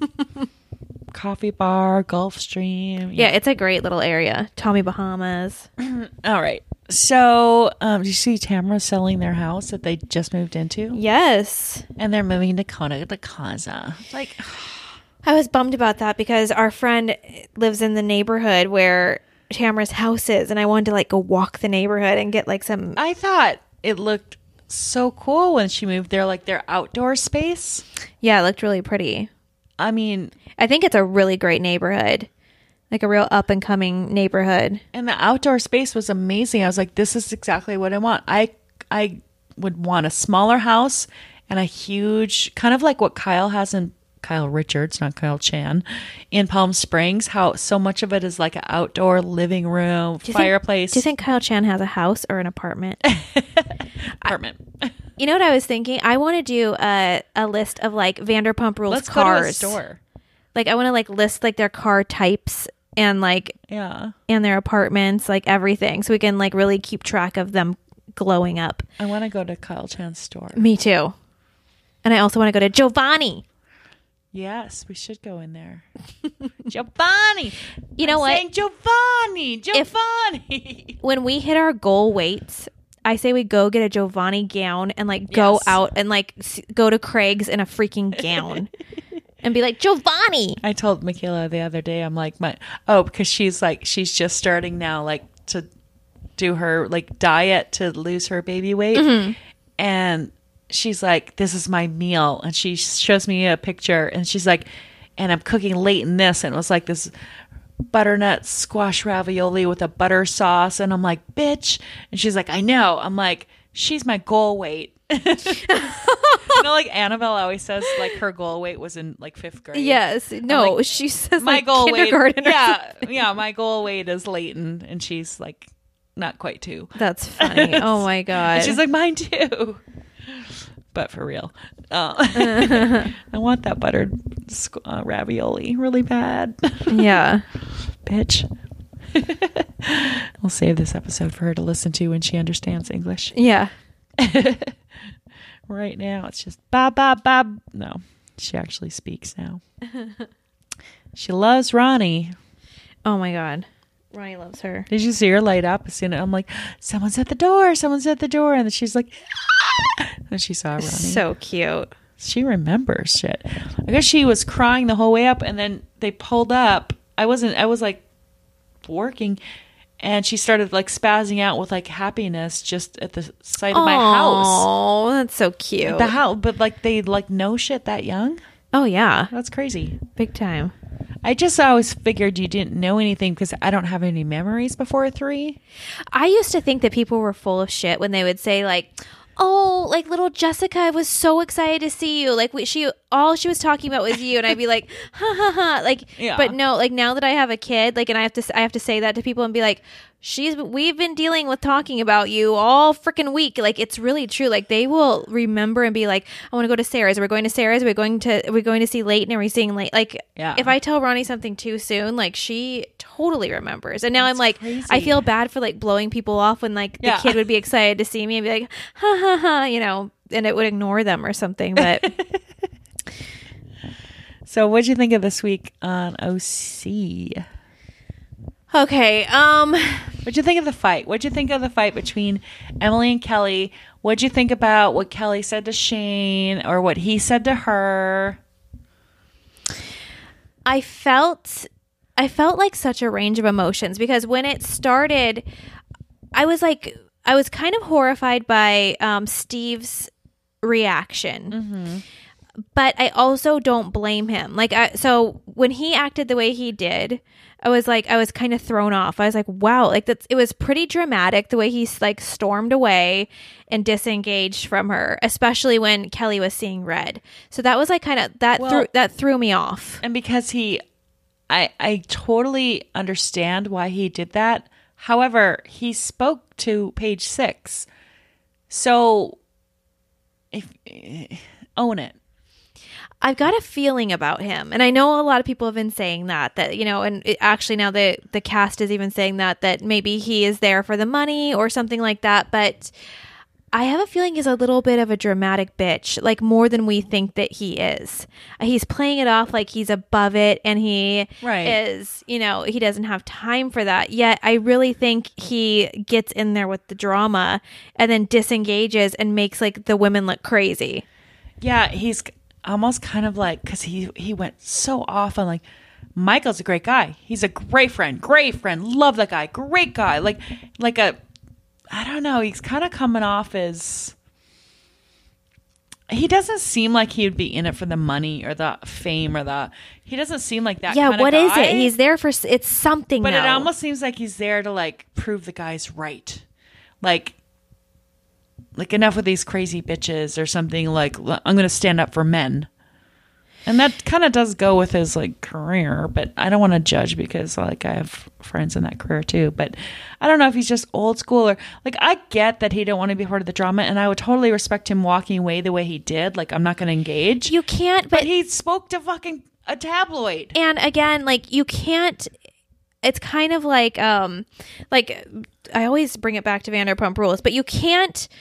Coffee bar, Gulfstream. Yeah, it's a great little area. Tommy Bahamas. All right. So, do you see Tamara selling their house that they just moved into? Yes. And they're moving to Kona de Casa. Like, I was bummed about that because our friend lives in the neighborhood where Tamara's house is, and I wanted to like go walk the neighborhood and get like some... I thought it looked so cool when she moved there, like their outdoor space. Yeah, it looked really pretty. I mean... I think it's a really great neighborhood. Like a real up and coming neighborhood. And the outdoor space was amazing. I was like, this is exactly what I want. I would want a smaller house and a huge, kind of like what Kyle has in Kyle Richards, not Kyle Chan, in Palm Springs, how so much of it is like an outdoor living room, fireplace. Do you think Kyle Chan has a house or an apartment? Apartment. You know what I was thinking? I want to do a list of like Vanderpump Rules Let's cars. go to a store. Like I want to like list like their car types and like and their apartments, like everything, so we can like really keep track of them glowing up. I want to go to Kyle Chan's store. Me too. And I also want to go to Giovanni. Yes, we should go in there. Giovanni. You know what? Saying Giovanni. When we hit our goal weights, I say we go get a Giovanni gown and like go out and like go to Craig's in a freaking gown. And be like, Giovanni. I told Michaela the other day, I'm like, because she's just starting now, like to do her like diet to lose her baby weight. Mm-hmm. And she's like, this is my meal. And she shows me a picture and she's like, and I'm cooking late in this. And it was like this butternut squash ravioli with a butter sauce. And I'm like, bitch. And she's like, I know. I'm like, she's my goal weight. You know, like Annabelle always says, like her goal weight was in like 5th grade. Yes, no, like, she says my like goal kindergarten. Weight, yeah, my goal weight is Leighton, and she's like not quite 2. That's funny. Oh my god, and she's like mine too. But for real, I want that buttered ravioli really bad. Yeah, bitch. We'll save this episode for her to listen to when she understands English. Yeah. Right now, it's just ba ba ba. No, she actually speaks now. She loves Ronnie. Oh my god, Ronnie loves her. Did you see her light up? As soon as I'm like, someone's at the door. Someone's at the door, and then she's like, ah! And she saw Ronnie. So cute. She remembers shit. I guess she was crying the whole way up, and then they pulled up. I was like working. And she started like spazzing out with like happiness just at the sight of my house. Oh, that's so cute. The house, but like they like know shit that young. Oh yeah, that's crazy. Big time. I just always figured you didn't know anything because I don't have any memories before 3. I used to think that people were full of shit when they would say like, oh, like little Jessica, I was so excited to see you. Like all she was talking about was you. And I'd be like, ha ha ha. Like, yeah. But no, like now that I have a kid, like, and I have to say that to people and be like, we've been dealing with talking about you all freaking week. Like, it's really true. Like they will remember and be like, I want to go to Sarah's. We're going to Sarah's. We're going to see Leighton. Are we seeing Leighton? Like, yeah. If I tell Ronnie something too soon, like she totally remembers. And now I'm like, crazy. I feel bad for like blowing people off when like the kid would be excited to see me and be like, ha ha ha, you know. and it would ignore them or something. But So what'd you think of this week on OC? okay, What'd you think of the fight? What'd you think of the fight between Emily and Kelly? What'd you think about what Kelly said to Shane or what he said to her? I felt like such a range of emotions because when it started, I was kind of horrified by Steve's reaction. But I also don't blame him. So when he acted the way he did, I was kind of thrown off. I was like, wow, like it was pretty dramatic the way he like stormed away and disengaged from her, especially when Kelly was seeing red. So that was like kind of that threw me off. And because I totally understand why he did that. However, he spoke to Page 6. So own it. I've got a feeling about him, and I know a lot of people have been saying that and actually now the cast is even saying that maybe he is there for the money or something like that, but I have a feeling he's a little bit of a dramatic bitch, like more than we think that he is. He's playing it off like he's above it, and he is, he doesn't have time for that. Yet I really think he gets in there with the drama and then disengages and makes like the women look crazy. Yeah, he's almost kind of like, because he went so off on like, Michael's a great guy. He's a great friend. Love that guy. Great guy. I don't know. He's kind of coming off as, he doesn't seem like he would be in it for the money or the fame or he doesn't seem like that kind of guy. Yeah, what is it? He's there for, it's something. But it almost seems like he's there to like prove the guy's right. Like enough with these crazy bitches or something, like I'm going to stand up for men. And that kind of does go with his like career, but I don't want to judge because like I have friends in that career too. But I don't know if he's just old school or like, I get that he don't want to be part of the drama, and I would totally respect him walking away the way he did. Like, I'm not going to engage. You can't, but he spoke to fucking a tabloid. And again, like you can't. It's kind of like I always bring it back to Vanderpump Rules, but you can't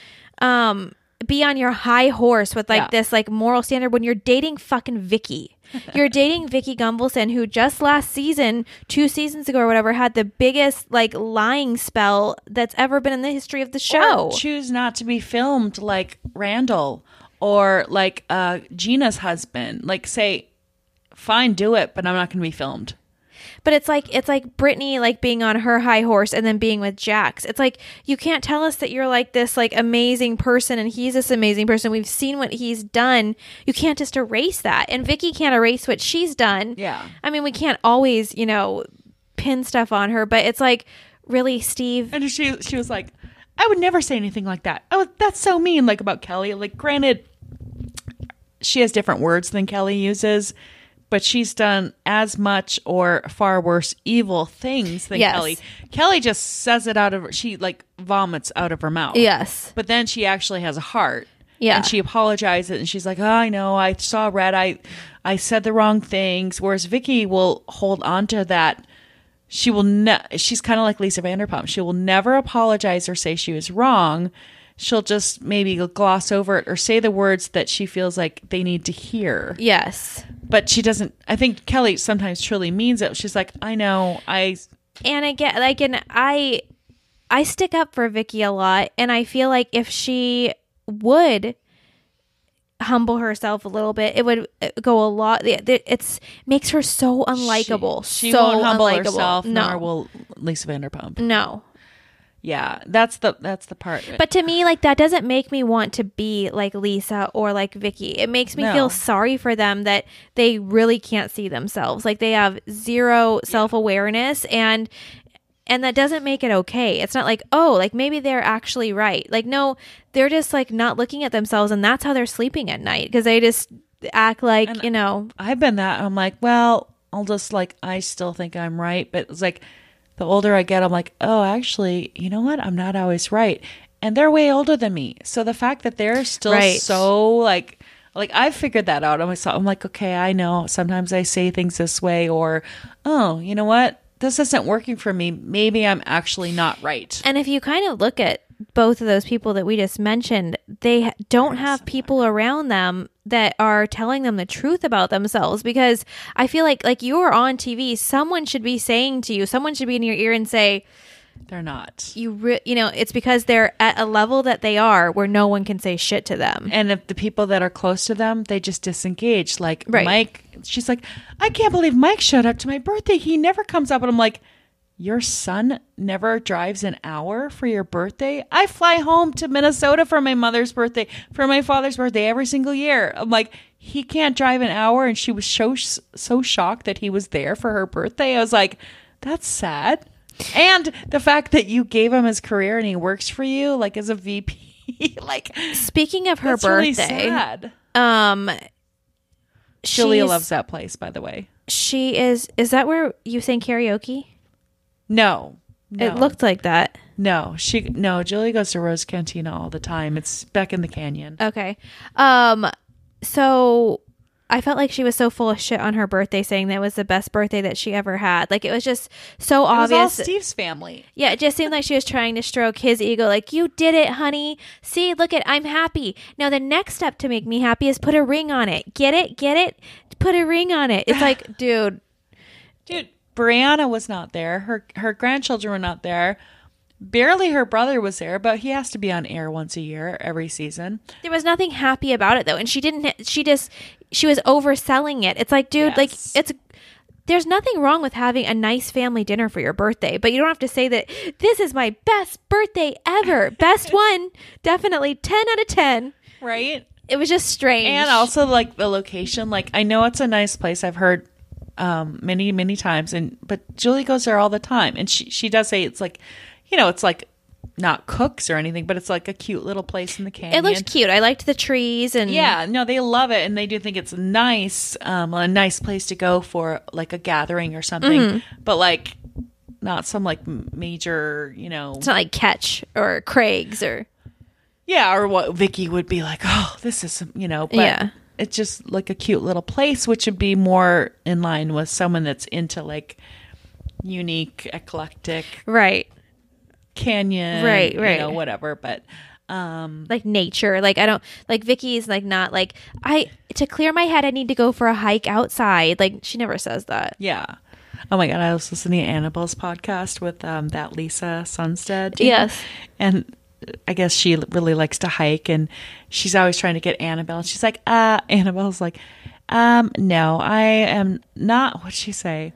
be on your high horse with this like moral standard when you're dating fucking Vicky. You're dating Vicky Gunvalson, who just last season, 2 seasons ago or whatever, had the biggest like lying spell that's ever been in the history of the show. Or choose not to be filmed like Randall or like Gina's husband. Like say, fine, do it, but I'm not going to be filmed. But it's like Brittany like being on her high horse and then being with Jax. It's like, you can't tell us that you're like this like amazing person and he's this amazing person. We've seen what he's done. You can't just erase that. And Vicky can't erase what she's done. Yeah. I mean, we can't always, pin stuff on her, but it's like, really, Steve? And she was like, I would never say anything like that. Oh, that's so mean, like about Kelly. Like, granted, she has different words than Kelly uses, but she's done as much or far worse evil things than Kelly. Kelly just says it she like vomits out of her mouth. Yes. But then she actually has a heart. Yeah. And she apologizes and she's like, oh, I know, I saw red. I said the wrong things. Whereas Vicky will hold on to that. She will she's kind of like Lisa Vanderpump. She will never apologize or say she was wrong. She'll just maybe gloss over it or say the words that she feels like they need to hear. Yes. But she doesn't. I think Kelly sometimes truly means it. She's like, I know. And again, like, and I stick up for Vicky a lot. And I feel like if she would humble herself a little bit, it would go a lot. It's makes her so unlikable. She so won't humble unlikable. herself, No. nor will Lisa Vanderpump. No. Yeah, that's the part. But to me, like, that doesn't make me want to be like Lisa or like Vicky. It makes me feel sorry for them that they really can't see themselves. Like, they have zero self-awareness, and that doesn't make it okay. It's not like, oh, like maybe they're actually right. Like, no, they're just like not looking at themselves, and that's how they're sleeping at night, because they just act like, I've been that. I'm like, well, I'll just like, I still think I'm right, but it's like, the older I get, I'm like, oh, actually, you know what? I'm not always right. And they're way older than me. So the fact that they're still so like I've figured that out. I'm like, okay, I know. Sometimes I say things this way, or, oh, you know what? This isn't working for me. Maybe I'm actually not right. And if you kind of look at both of those people that we just mentioned, they don't have people around them that are telling them the truth about themselves, because I feel like you're on TV, someone should be saying to you, someone should be in your ear and say, they're not. It's because they're at a level that they are where no one can say shit to them. And if the people that are close to them, they just disengage. Like Right. Mike, she's like, I can't believe Mike showed up to my birthday. He never comes up. And I'm like, your son never drives an hour for your birthday? I fly home to Minnesota for my mother's birthday, for my father's birthday every single year. I'm like, he can't drive an hour. And she was so shocked that he was there for her birthday. I was like, that's sad. And the fact that you gave him his career and he works for you, like as a VP, like speaking of her that's birthday, really sad. Julia loves that place, by the way. She is that where you sang karaoke? No. It looked like that. No, Julia goes to Rose Cantina all the time. It's back in the canyon. Okay. So I felt like she was so full of shit on her birthday, saying that it was the best birthday that she ever had. Like, it was just so obvious. It was all Steve's family. Yeah, it just seemed like she was trying to stroke his ego. Like, you did it, honey. See, look I'm happy. Now, the next step to make me happy is put a ring on it. Get it? Get it? Put a ring on it. It's like, dude. Brianna was not there. Her grandchildren were not there. Barely her brother was there, but he has to be on air once a year, every season. There was nothing happy about it, though. And she was overselling it. It's like, dude, Yes. there's nothing wrong with having a nice family dinner for your birthday, but you don't have to say that this is my best birthday ever. Best one. Definitely 10 out of 10. Right? It was just strange. And also, like, the location. Like, I know it's a nice place. I've heard many times, but Julie goes there all the time. And she does say it's like, it's like not cooks or anything, but it's like a cute little place in the canyon. It looked cute. I liked the trees and yeah, no, they love it, and they do think it's nice, a nice place to go for like a gathering or something. But like, not some like major, it's not like Catch or Craig's or or what Vicky would be like. Oh, this is but yeah. It's just like a cute little place, which would be more in line with someone that's into like unique, eclectic, right. canyon, right, whatever. But like nature, like I don't like Vicky's like not like to clear my head I need to go for a hike outside. Like she never says that. Yeah. Oh my god, I was listening to Annabelle's podcast with that Lisa Sunstead. Yes. And I guess she really likes to hike, and she's always trying to get Annabelle. And she's like, Annabelle's like, no, I am not. What'd she say?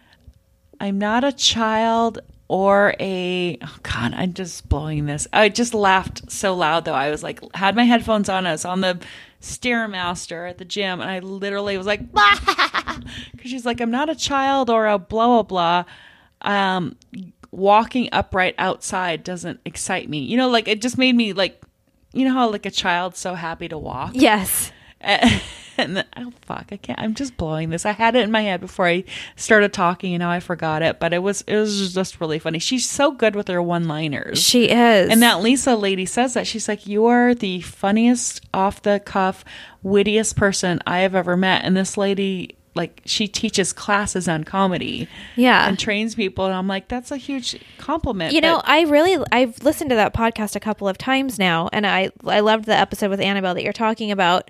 I'm not a child or oh God, I'm just blowing this. I just laughed so loud though. I was like, had my headphones on. I was on the Stairmaster at the gym, and I literally was like, because she's like, I'm not a child or a blah blah blah. Walking upright outside doesn't excite me. Like it just made me like, how like a child's so happy to walk. Yes. And then, I can't. I'm just blowing this. I had it in my head before I started talking, and now I forgot it. But it was just really funny. She's so good with her one-liners. She is. And that Lisa lady says that. She's like, you are the funniest, off-the-cuff, wittiest person I have ever met. And this lady, like, she teaches classes on comedy. Yeah. And trains people. And I'm like, that's a huge compliment. I've listened to that podcast a couple of times now, and I loved the episode with Annabelle that you're talking about.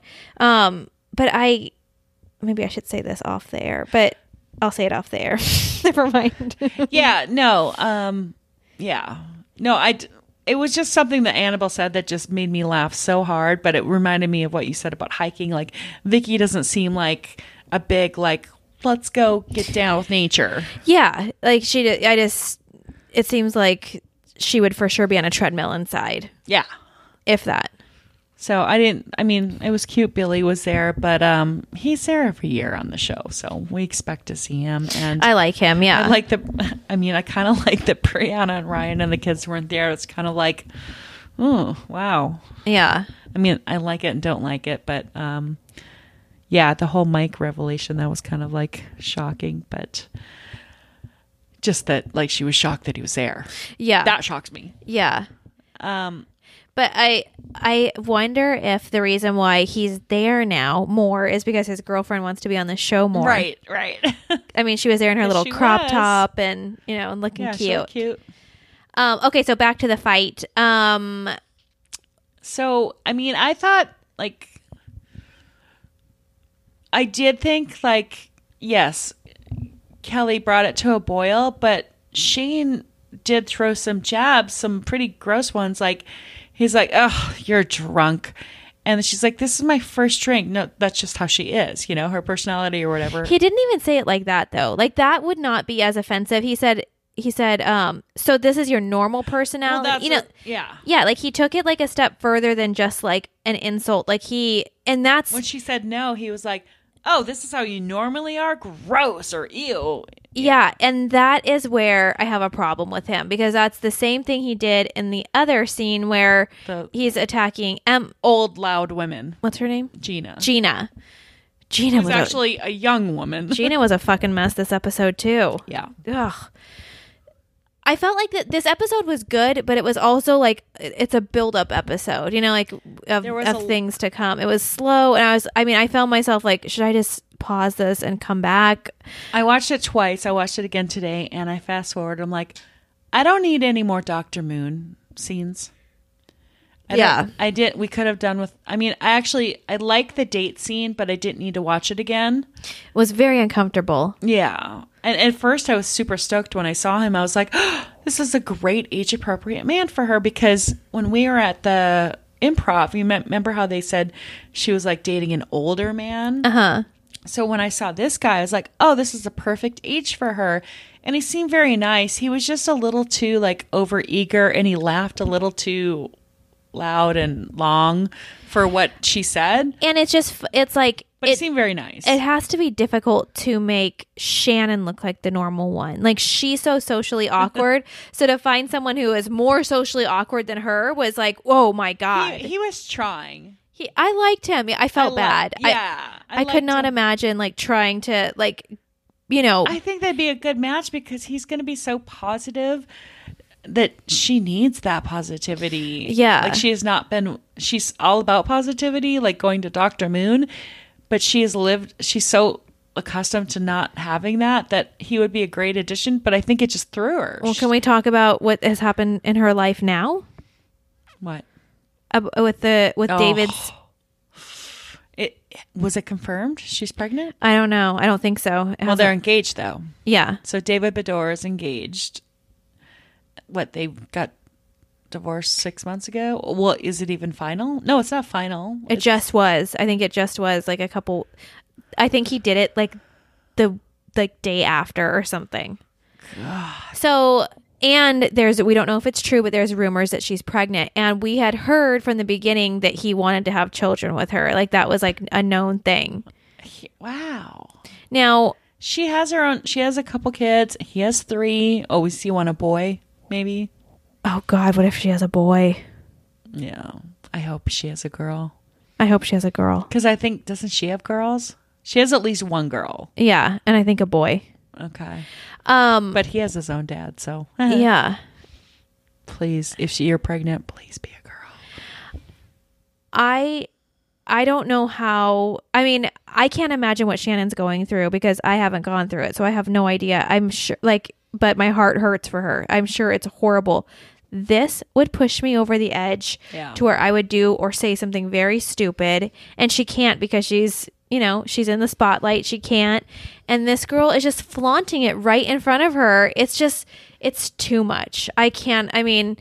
But maybe I should say this off the air, but I'll say it off the air. Never mind. Yeah, no. No, it was just something that Annabelle said that just made me laugh so hard, but it reminded me of what you said about hiking. Like, Vicky doesn't seem like a big, like, let's go get down with nature. Yeah. Like it seems like she would for sure be on a treadmill inside. Yeah. If that. So it was cute Billy was there, but he's there every year on the show, so we expect to see him. And I like him, yeah. I kind of like that Brianna and Ryan and the kids weren't there. It's kind of like, oh, wow. Yeah. I like it and don't like it, but yeah, the whole Mike revelation, that was kind of like shocking, but just that, like, she was shocked that he was there. Yeah. That shocks me. Yeah. But I wonder if the reason why he's there now more is because his girlfriend wants to be on the show more. Right. I mean, she was there in her little crop was. top and, and looking cute. So cute. Okay, so back to the fight. So, I mean, I thought, like, I did think, like, yes, Kelly brought it to a boil, but Shane did throw some jabs, some pretty gross ones. Like, he's like, "Oh, you're drunk." And she's like, "This is my first drink." No, that's just how she is, you know, her personality or whatever. He didn't even say it like that, though. Like, that would not be as offensive. He said, so this is your normal personality. Well, you know, yeah. Like, he took it like a step further than just like an insult. Like, and that's when she said no, he was like, "Oh, this is how you normally are? Gross," or "Ew." Yeah, and that is where I have a problem with him, because that's the same thing he did in the other scene where he's attacking old loud women. What's her name? Gina was actually a young woman. Gina was a fucking mess this episode too. Yeah. Ugh. I felt like that this episode was good, but it was also like it's a build-up episode, you know, like of things to come. It was slow, and I found myself like, should I just pause this and come back? I watched it twice. I watched it again today, and I fast forward. I'm like, I don't need any more Dr. Moon scenes. We could have done with. I mean, I like the date scene, but I didn't need to watch it again. It was very uncomfortable. Yeah. And at first I was super stoked when I saw him. I was like, oh, this is a great age appropriate man for her, because when we were at the Improv, you remember how they said she was like dating an older man? Uh-huh. So when I saw this guy, I was like, oh, this is the perfect age for her. And he seemed very nice. He was just a little too like over eager, and he laughed a little too loud and long for what she said. And it's like, but it seemed very nice. It has to be difficult to make Shannon look like the normal one. Like, she's so socially awkward. So to find someone who is more socially awkward than her was like, oh my God. He was trying. I liked him. I felt bad. Yeah. I could not imagine like trying to like, you know. I think that'd be a good match, because he's going to be so positive that she needs that positivity. Yeah. Like, she's all about positivity, like going to Dr. Moon. But she's so accustomed to not having that he would be a great addition. But I think it just threw her. Well, can we talk about what has happened in her life now? What? With David's. Was it confirmed she's pregnant? I don't know. I don't think so. Well, they're engaged though. Yeah. So David Bador is engaged. What, they got divorced 6 months ago? Well, is it even final? No, it's not final. It just was. I think it just was like I think he did it like the day after or something. God. So, and we don't know if it's true, but there's rumors that she's pregnant. And we had heard from the beginning that he wanted to have children with her. Like, that was like a known thing. Wow. Now, she has a couple kids. He has 3. Oh, we see one a boy, maybe. Oh God, what if she has a boy? Yeah, I hope she has a girl. I hope she has a girl. Because I think, doesn't she have girls? She has at least one girl. Yeah, and I think a boy. Okay. But he has his own dad, so. Yeah. Please, if you're pregnant, please be a girl. I don't know how. I mean, I can't imagine what Shannon's going through, because I haven't gone through it, so I have no idea. I'm sure, but my heart hurts for her. I'm sure it's horrible. This would push me over the edge to where I would do or say something very stupid, and she can't, because she's in the spotlight. She can't. And this girl is just flaunting it right in front of her. It's too much. I mean,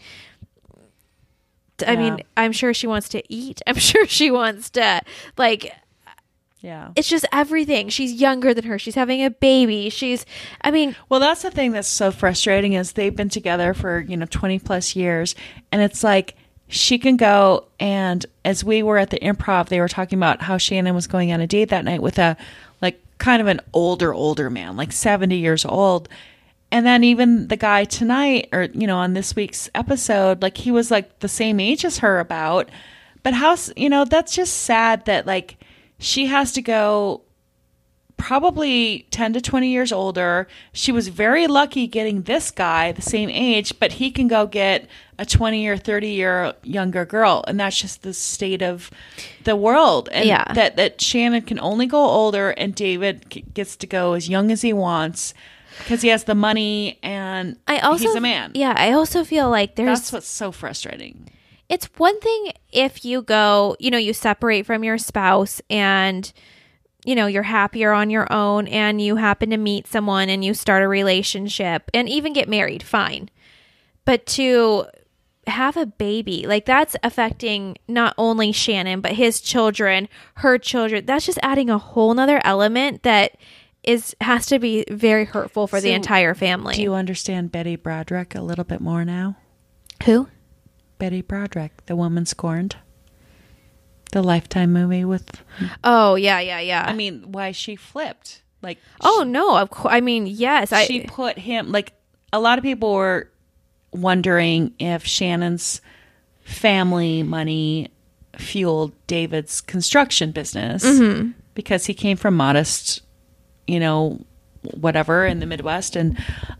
I'm sure she wants to eat. I'm sure she wants to it's just everything. She's younger than her. She's having a baby. Well, that's the thing that's so frustrating, is they've been together for, 20 plus years. And it's like, she can go, and as we were at the Improv, they were talking about how Shannon was going on a date that night with a kind of an older man, like 70 years old. And then even the guy tonight, or, on this week's episode, he was the same age as her about. But how, that's just sad that she has to go probably 10 to 20 years older. She was very lucky getting this guy the same age, but he can go get a 20 or 30 year younger girl. And that's just the state of the world. And that Shannon can only go older, and David gets to go as young as he wants. because he has the money and he's a man. Yeah, I also feel like that's what's so frustrating. It's one thing if you go, you separate from your spouse and, you're happier on your own and you happen to meet someone and you start a relationship and even get married, fine. But to have a baby, like that's affecting not only Shannon, but his children, her children. That's just adding a whole nother element that has to be very hurtful for the entire family. Do you understand Betty Broderick a little bit more now? Who? Betty Broderick, the woman scorned. The Lifetime movie with... Oh, yeah. I mean, why she flipped. Like, no, of course. I mean, yes. She put him... Like, a lot of people were wondering if Shannon's family money fueled David's construction business. Mm-hmm. Because he came from modest, whatever, in the Midwest. And...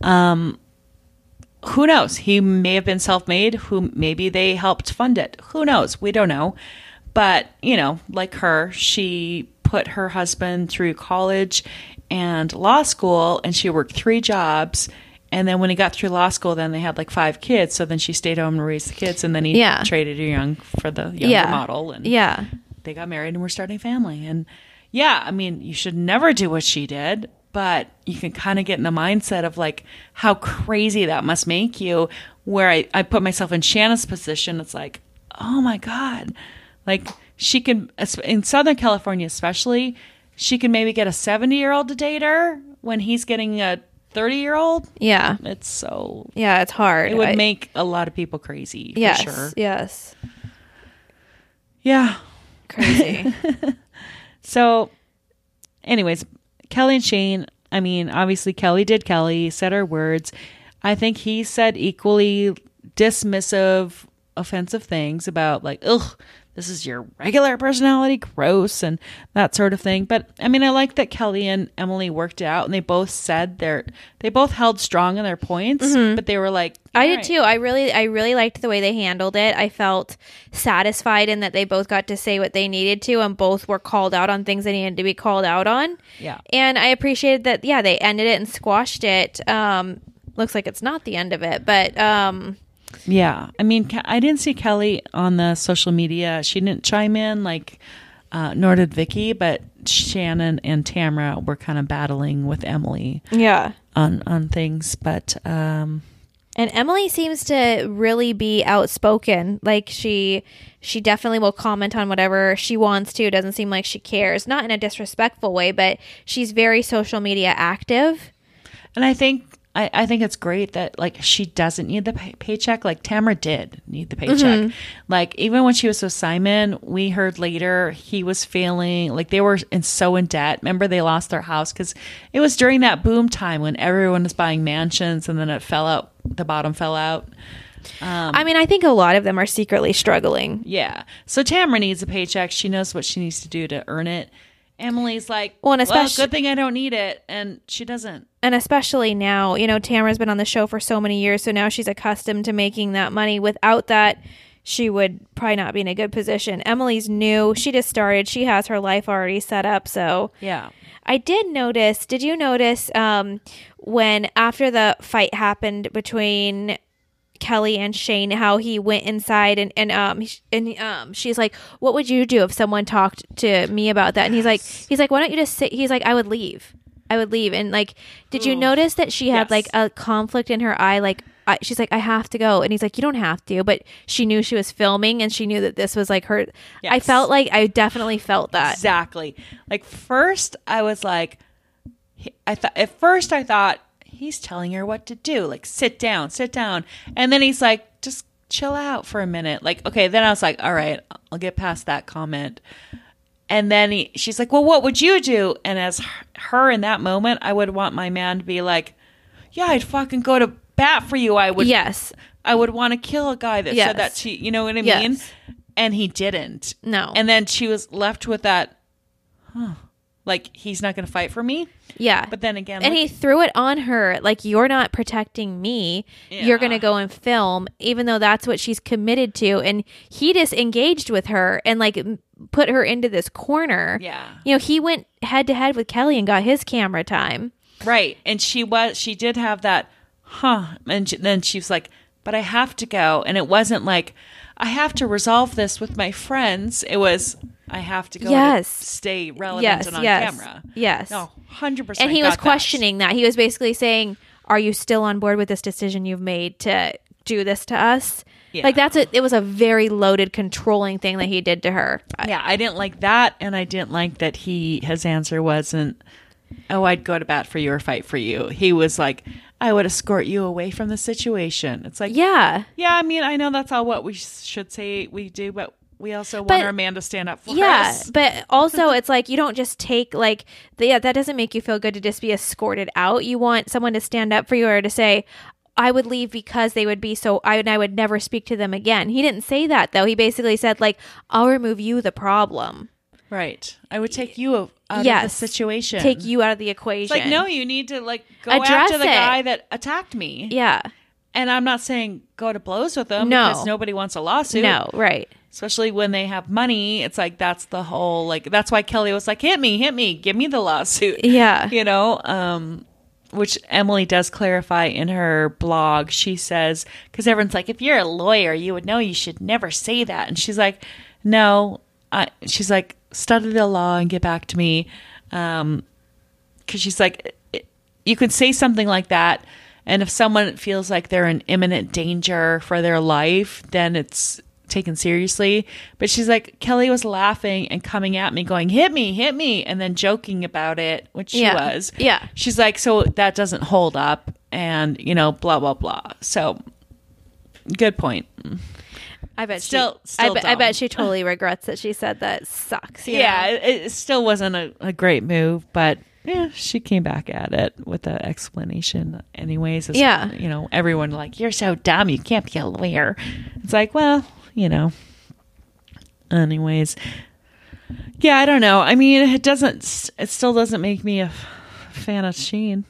who knows? He may have been self-made. Maybe they helped fund it. Who knows? We don't know. But, like her, she put her husband through college and law school, and she worked 3 jobs. And then when he got through law school, then they had like 5 kids. So then she stayed home and raised the kids. And then he traded her young for the younger model. And they got married and were starting a family. And I mean, you should never do what she did. But you can kind of get in the mindset of like how crazy that must make you, where I put myself in Shannon's position. It's like, oh my God. Like she can, in Southern California especially, she can maybe get a 70-year-old to date her when he's getting a 30-year-old. Yeah. It's so. Yeah, it's hard. It would make a lot of people crazy. Yes. For sure. Yes. Yeah. Crazy. So, anyways. Kelly and Shane, I mean, obviously Kelly did Kelly, said her words. I think he said equally dismissive, offensive things about like, ugh, this is your regular personality, gross, and that sort of thing. But I mean, I like that Kelly and Emily worked it out, and they both said they both held strong in their points, but they were like, I did too. I really liked the way they handled it. I felt satisfied in that they both got to say what they needed to, and both were called out on things they needed to be called out on. Yeah. And I appreciated that. Yeah, they ended it and squashed it. Looks like it's not the end of it, but yeah. I mean, I didn't see Kelly on the social media. She didn't chime in nor did Vicky, but Shannon and Tamara were kind of battling with Emily. Yeah. On things, but and Emily seems to really be outspoken. Like she definitely will comment on whatever she wants to. It doesn't seem like she cares. Not in a disrespectful way, but she's very social media active. And I think it's great that like she doesn't need the paycheck. Like Tamara did need the paycheck. Mm-hmm. Like even when she was with Simon, we heard later he was failing. Like they were so in debt. Remember they lost their house because it was during that boom time when everyone was buying mansions and then it fell out. The bottom fell out. I mean, I think a lot of them are secretly struggling. Yeah. So Tamara needs a paycheck. She knows what she needs to do to earn it. Emily's like, well, good thing I don't need it. And she doesn't. And especially now, Tamara's been on the show for so many years. So now she's accustomed to making that money. Without that, she would probably not be in a good position. Emily's new. She just started. She has her life already set up. So yeah. Did you notice when after the fight happened between Kelly and Shane, how he went inside and she's like, what would you do if someone talked to me about that? And he's like, why don't you just sit? He's like, I would leave. And like, did you notice that she had like a conflict in her eye? Like she's like, I have to go. And he's like, you don't have to, but she knew she was filming and she knew that this was like her. Yes. I definitely felt that. Exactly. Like first I was like, I thought he's telling her what to do. Like, sit down. And then he's like, just chill out for a minute. Like, okay. Then I was like, all right, I'll get past that comment. And then she's like, well, what would you do? And as her in that moment, I would want my man to be like, yeah, I'd fucking go to bat for you. I would. Yes. I would want to kill a guy that said that to you. You know what I mean? Yes. And he didn't. No. And then she was left with that, like, he's not going to fight for me. Yeah. But then again. And he threw it on her. Like, you're not protecting me. Yeah. You're going to go and film, even though that's what she's committed to. And he disengaged with her and, like, put her into this corner. Yeah. He went head to head with Kelly and got his camera time. Right. And she did have that, and then she was like, but I have to go. And it wasn't like, I have to resolve this with my friends. It was, I have to go to stay relevant and on camera. Yes. No, 100%. And he was questioning that. He was basically saying, are you still on board with this decision you've made to do this to us? Yeah. Like it was a very loaded, controlling thing that he did to her. Yeah, I didn't like that, and I didn't like that his answer wasn't, oh, I'd go to bat for you or fight for you. He was like, I would escort you away from the situation. It's like, yeah, I mean, I know that's all what we should say we do, but we also want our man to stand up for us. Yeah, but also it's like, you don't just take like, that doesn't make you feel good to just be escorted out. You want someone to stand up for you or to say, I would leave because they would be I would never speak to them again. He didn't say that, though. He basically said, like, I'll remove you the problem. Right. I would take you out of the situation. Take you out of the equation. It's like, no, you need to, like, go after the guy that attacked me. Yeah. And I'm not saying go to blows with them because nobody wants a lawsuit. No, right. Especially when they have money. It's like, that's the whole, like, that's why Kelly was like, hit me, give me the lawsuit. Yeah. You know, which Emily does clarify in her blog. She says, because everyone's like, if you're a lawyer, you would know you should never say that. And she's like, no. She's like, study the law and get back to me. Because she's like, you could say something like that, and if someone feels like they're in imminent danger for their life, then it's taken seriously. But she's like, Kelly was laughing and coming at me going, hit me, and then joking about it, which she was. Yeah. She's like, so that doesn't hold up, and, you know, blah, blah, blah. So, good point. I bet I bet she totally regrets that she said that. Sucks. Yeah, it still wasn't a great move, but yeah, she came back at it with the explanation anyways. Yeah. You know, everyone like, you're so dumb, you can't be a lawyer. It's like, well, you know. Anyways. Yeah, I don't know. I mean, it still doesn't make me a fan of Shane.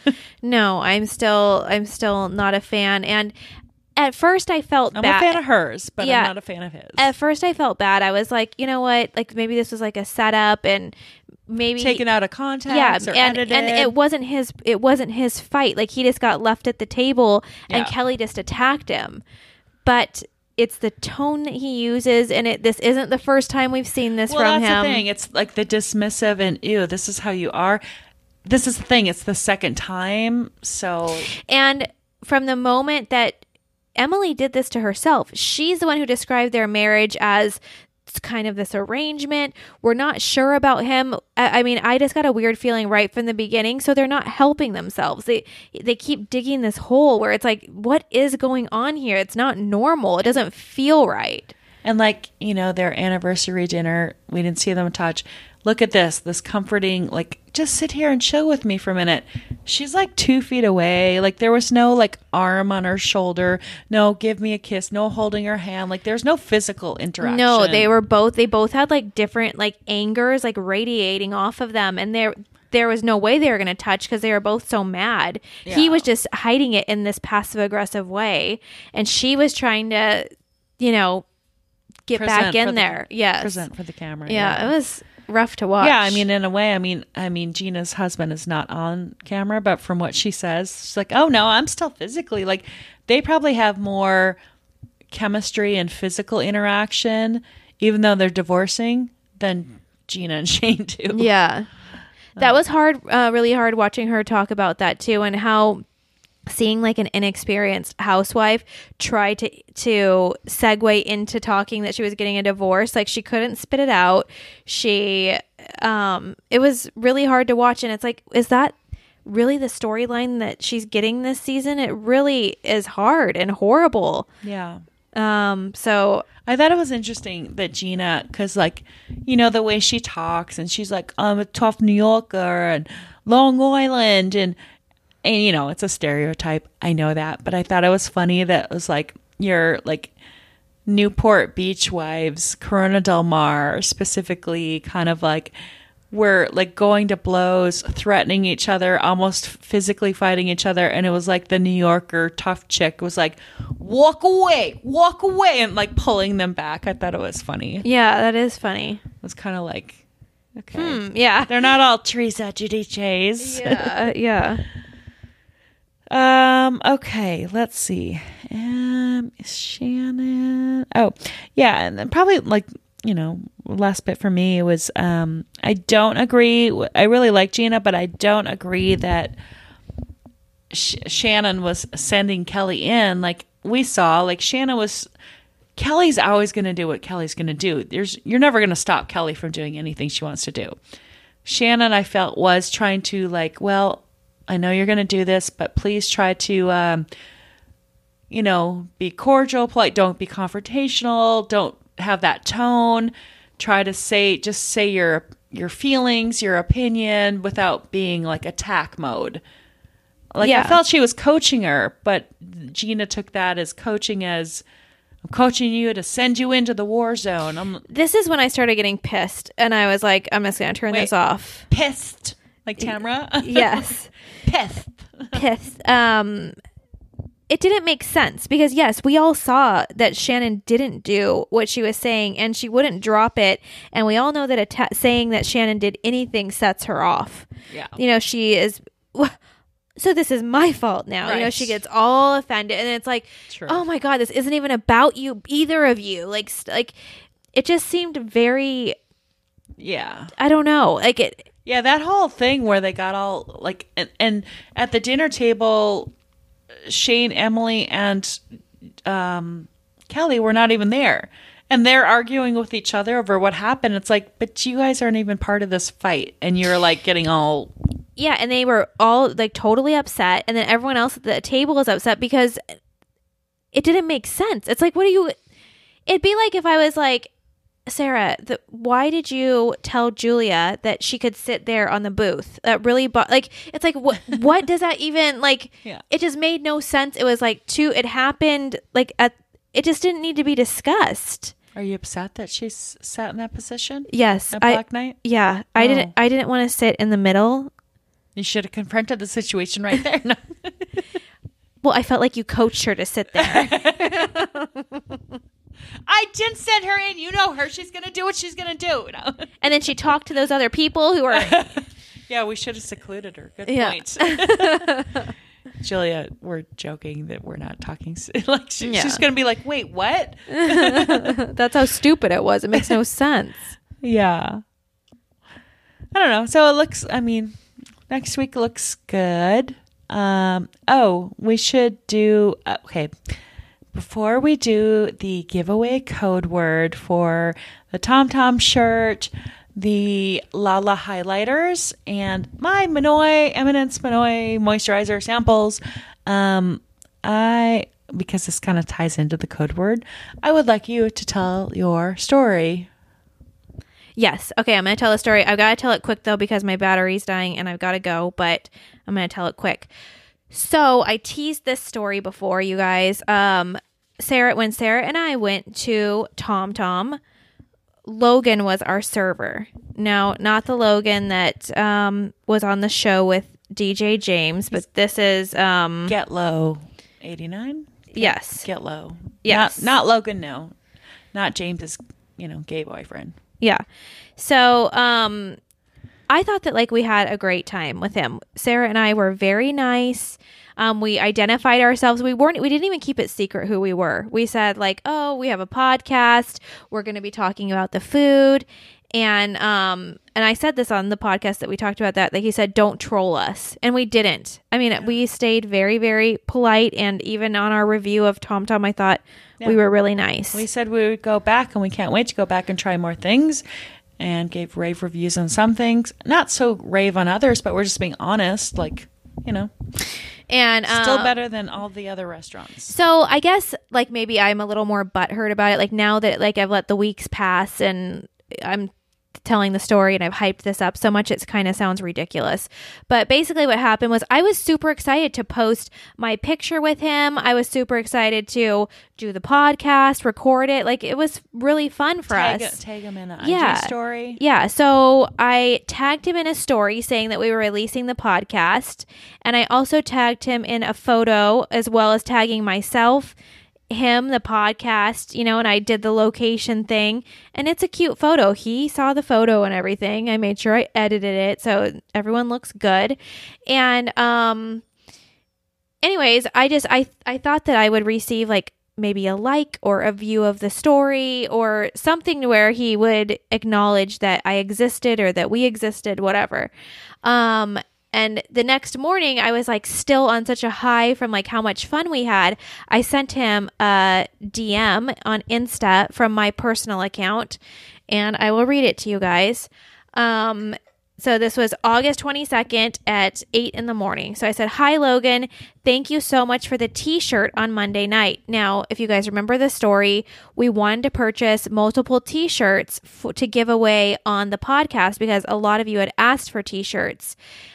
No, I'm still not a fan. And at first I felt bad. I'm a fan of hers, but I'm not a fan of his. At first I felt bad. I was like, you know what? Like, maybe this was like a setup and maybe taken out of context or edited. And it wasn't his fight. Like, he just got left at the table and Kelly just attacked him. But it's the tone that he uses, and this isn't the first time we've seen this from him. Well, that's the thing. It's like the dismissive and, ew, this is how you are. This is the thing. It's the second time. So, and from the moment that Emily did this to herself, she's the one who described their marriage as kind of this arrangement. We're not sure about him. I mean, I just got a weird feeling right from the beginning. So they're not helping themselves. They keep digging this hole where it's like, what is going on here? It's not normal. It doesn't feel right. And like, you know, their anniversary dinner, we didn't see them touch. Look at this comforting, like, just sit here and chill with me for a minute. She's like 2 feet away. Like, there was no like arm on her shoulder. No, give me a kiss. No holding her hand. Like, there's no physical interaction. No, they both had like different like angers like radiating off of them. And there was no way they were going to touch because they were both so mad. Yeah. He was just hiding it in this passive aggressive way. And she was trying to, you know, get back in there. Yes. Present for the camera. Yeah, it was rough to watch. Yeah, I mean, in a way, I mean, Gina's husband is not on camera, but from what she says, she's like, oh no, I'm still physically, like, they probably have more chemistry and physical interaction, even though they're divorcing, than Gina and Shane do. Yeah. That was hard, really hard watching her talk about that too, and how seeing like an inexperienced housewife try to segue into talking that she was getting a divorce. Like, she couldn't spit it out. It was really hard to watch. And it's like, is that really the storyline that she's getting this season? It really is hard and horrible. Yeah. So I thought it was interesting that Gina, because like, you know, the way she talks and she's like, I'm a tough New Yorker and Long Island and you know, it's a stereotype. I know that. But I thought it was funny that it was like your like Newport Beach wives, Corona Del Mar specifically, kind of like were like going to blows, threatening each other, almost physically fighting each other. And it was like the New Yorker tough chick was like, walk away, and like pulling them back. I thought it was funny. Yeah, that is funny. It was kind of like, Okay. Yeah. They're not all Teresa Giudice's. Yeah. Okay, let's see. Shannon. Oh, yeah, and then probably last bit for me was I don't agree. I really like Gina, but I don't agree that Shannon was sending Kelly in. Like we saw, like Kelly's always going to do what Kelly's going to do. You're never going to stop Kelly from doing anything she wants to do. Shannon, I felt, was trying to I know you're going to do this, but please try to, be cordial, polite. Don't be confrontational. Don't have that tone. Try to say your feelings, your opinion without being like attack mode. I felt she was coaching her, but Gina took that as coaching as, I'm coaching you to send you into the war zone. This is when I started getting pissed, and I was like, I'm just going to turn this off. Pissed? Like Tamara? Yes. Pissed. It didn't make sense because, yes, we all saw that Shannon didn't do what she was saying, and she wouldn't drop it. And we all know that saying that Shannon did anything sets her off. Yeah. She is... So this is my fault now. Right. She gets all offended, and it's like, True. Oh my God, this isn't even about you, either of you. Like it just seemed very... Yeah. I don't know. Yeah, that whole thing where they got all and at the dinner table, Shane, Emily, and Kelly were not even there. And they're arguing with each other over what happened. It's like, but you guys aren't even part of this fight. And you're getting all... Yeah, and they were all totally upset. And then everyone else at the table is upset because it didn't make sense. It's like, it'd be like if I was like, Sarah, why did you tell Julia that she could sit there on the booth? That really, it's like, what does that even, Yeah. It just made no sense. It was it happened, it just didn't need to be discussed. Are you upset that she sat in that position? Yes. At Black Knight? Yeah. Oh. I didn't want to sit in the middle. You should have confronted the situation right there. No. Well, I felt like you coached her to sit there. I didn't send her in. You know her. She's going to do what she's going to do. No. And then she talked to those other people who were... Yeah, we should have secluded her. Good point. Julia, we're joking that we're not talking. She's going to be like, wait, what? That's how stupid it was. It makes no sense. Yeah. I don't know. So it looks, next week looks good. We should do, okay. Before we do the giveaway code word for the Tom Tom shirt, the Lala highlighters, and my Eminence Minoy moisturizer samples, because this kind of ties into the code word, I would like you to tell your story. Yes. Okay, I'm going to tell a story. I've got to tell it quick, though, because my battery's dying and I've got to go, but I'm going to tell it quick. So I teased this story before, you guys. When Sarah and I went to Tom Tom, Logan was our server. Now, not the Logan that was on the show with DJ James, but this is... Get Low 89? Yes. Get Low. Yes. Not Logan, no. Not James's, gay boyfriend. Yeah. So, I thought that we had a great time with him. Sarah and I were very nice. We identified ourselves. We didn't even keep it secret who we were. We said we have a podcast. We're going to be talking about the food. And I said this on the podcast that we talked about that he said, don't troll us. And we didn't. We stayed very, very polite. And even on our review of Tom Tom, I thought we were really nice. We said we would go back, and we can't wait to go back and try more things, and gave rave reviews on some things. Not so rave on others, but we're just being honest, And still better than all the other restaurants. So I guess maybe I'm a little more butthurt about it. Now that I've let the weeks pass and I'm telling the story and I've hyped this up so much, it kind of sounds ridiculous. But basically what happened was I was super excited to post my picture with him. I was super excited to do the podcast, record it. It was really fun for us. Tag him in an IG story. Yeah. So I tagged him in a story saying that we were releasing the podcast. And I also tagged him in a photo as well as tagging myself him the podcast, and I did the location thing, and it's a cute photo. He saw the photo and everything. I made sure I edited it so everyone looks good. And anyways, I thought that I would receive like maybe a like or a view of the story or something where he would acknowledge that I existed or that we existed, whatever. And the next morning, I was like still on such a high from like how much fun we had. I sent him a DM on Insta from my personal account, and I will read it to you guys. So this was August 22nd at 8 in the morning. So I said, "Hi, Logan. Thank you so much for the t-shirt on Monday night." Now, if you guys remember the story, we wanted to purchase multiple t-shirts to give away on the podcast because a lot of you had asked for t-shirts.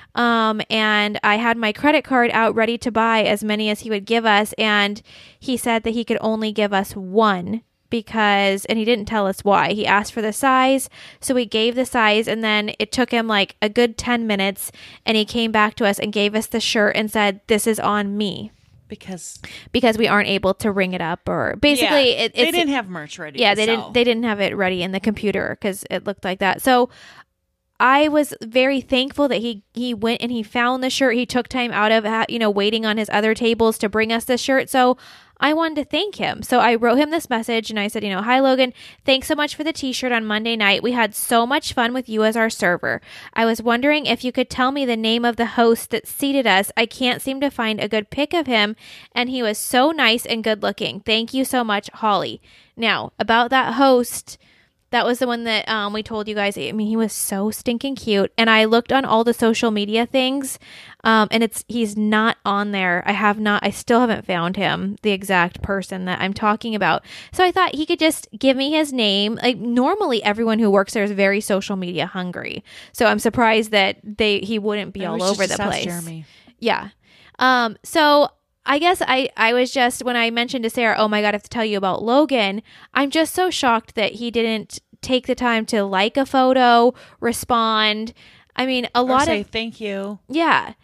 And I had my credit card out ready to buy as many as he would give us. And he said that he could only give us one and he didn't tell us why. He asked for the size. So we gave the size, and then it took him like a good 10 minutes, and he came back to us and gave us the shirt and said, "This is on me." Because we aren't able to ring it up, or basically they didn't have merch ready. Yeah, they didn't have it ready in the computer because it looked like that. So I was very thankful that he went and he found the shirt. He took time out of waiting on his other tables to bring us the shirt. So I wanted to thank him. So I wrote him this message and I said, "Hi, Logan. Thanks so much for the t-shirt on Monday night. We had so much fun with you as our server. I was wondering if you could tell me the name of the host that seated us. I can't seem to find a good pic of him, and he was so nice and good looking. Thank you so much, Holly." Now, about that host, that was the one that we told you guys. I mean, he was so stinking cute. And I looked on all the social media things, and he's not on there. I still haven't found him, the exact person that I'm talking about. So I thought he could just give me his name. Like normally everyone who works there is very social media hungry. So I'm surprised that he wouldn't be all over the place. Jeremy. Yeah. So I guess I was just, when I mentioned to Sarah, "Oh my God, I have to tell you about Logan," I'm just so shocked that he didn't take the time to like a photo, respond. I mean, say thank you. Yeah.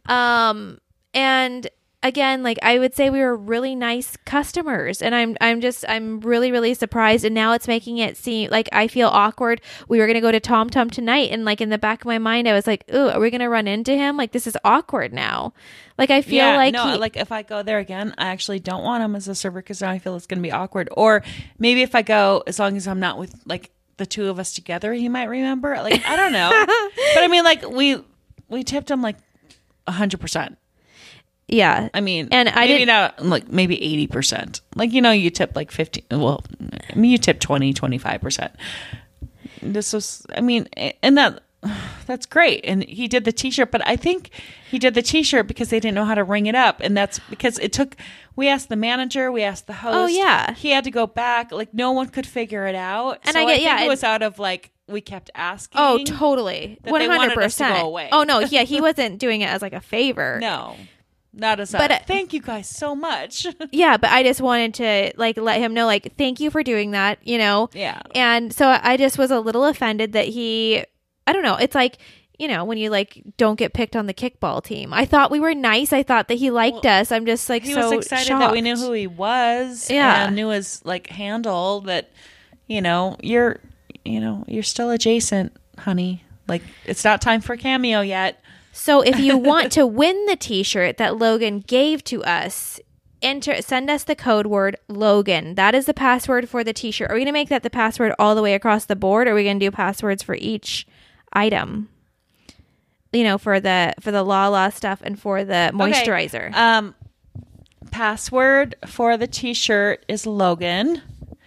And again, like I would say we were really nice customers, and I'm really, really surprised. And now it's making it seem like I feel awkward. We were going to go to Tom Tom tonight, and like in the back of my mind, I was like, "Ooh, are we going to run into him? Like this is awkward now." Like I feel like if I go there again, I actually don't want him as a server because now I feel it's going to be awkward. Or maybe if I go, as long as I'm not with like the two of us together, he might remember. Like I don't know, but I mean, like we tipped him like 100%. Yeah. I mean, and I maybe not like maybe 80%. Like, you tip like 50. Well, I mean, you tip 20-25%. This was, I mean, and that's great. And he did the t-shirt, but I think he did the t-shirt because they didn't know how to ring it up. And that's because we asked the manager, we asked the host. Oh yeah. He had to go back. Like no one could figure it out. And so I think it was out of like, we kept asking. Oh, totally. 100%. They wanted us to go away. Oh no. Yeah. He wasn't doing it as like a favor. No. Not as thank you guys so much. Yeah, but I just wanted to like let him know, like, thank you for doing that, Yeah. And so I just was a little offended that I don't know, it's like, when you like don't get picked on the kickball team. I thought we were nice. I thought that he liked us. I'm just like he was excited shocked that we knew who he was. Yeah. And knew his like handle that, you're still adjacent, honey. Like it's not time for Cameo yet. So if you want to win the t-shirt that Logan gave to us, send us the code word Logan. That is the password for the t-shirt. Are we going to make that the password all the way across the board, or are we going to do passwords for each item? For the La stuff and for the moisturizer. Okay. Password for the t-shirt is Logan.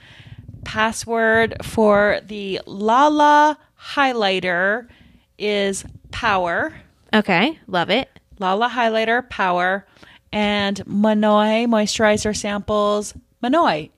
Password for the La highlighter is Power. Okay, love it. Lala highlighter, Power, and Manoi moisturizer samples, Manoi,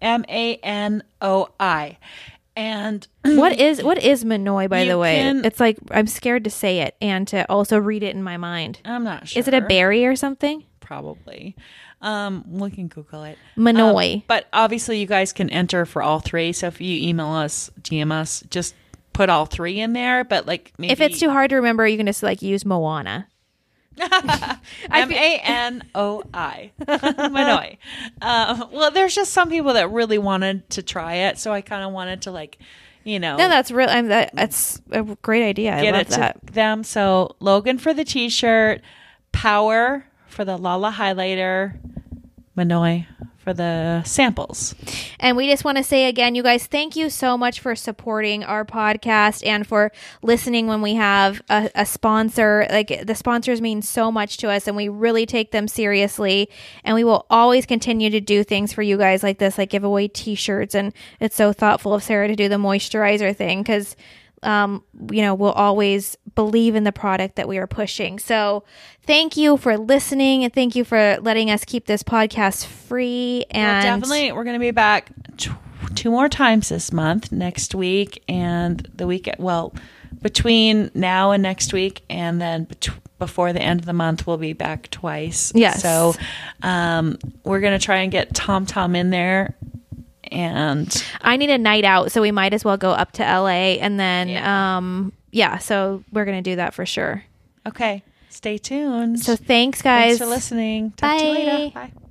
Manoi. And what is Manoi, by the way? can- It's like I'm scared to say it and to also read it in my mind. I'm not sure. Is it a berry or something? Probably. We can Google it. Manoi. But obviously you guys can enter for all three. So if you email us, DM us, just put all three in there. But like maybe If it's too hard to remember, you can just like use Moana. Manoi. Manoi. Well, there's just some people that really wanted to try it, so I kind of wanted to No, that's real. That's a great idea. I get love it that. to them. So Logan for the t-shirt, Power for the Lala highlighter, Manoy for the samples. And we just want to say again, you guys, thank you so much for supporting our podcast and for listening when we have a sponsor. Like, the sponsors mean so much to us, and we really take them seriously. And we will always continue to do things for you guys like this, like give away t-shirts. And it's so thoughtful of Sarah to do the moisturizer thing, because we'll always believe in the product that we are pushing. So thank you for listening, and thank you for letting us keep this podcast free. And definitely, we're going to be back 2 more times this month, next week and the week. Well, between now and next week, and then before the end of the month, we'll be back twice. Yes. So we're going to try and get Tom in there. And I need a night out, so we might as well go up to LA, and then so we're gonna do that for sure. Okay, stay tuned. So thanks, guys. Thanks for listening. Talk to you later. Bye. Bye.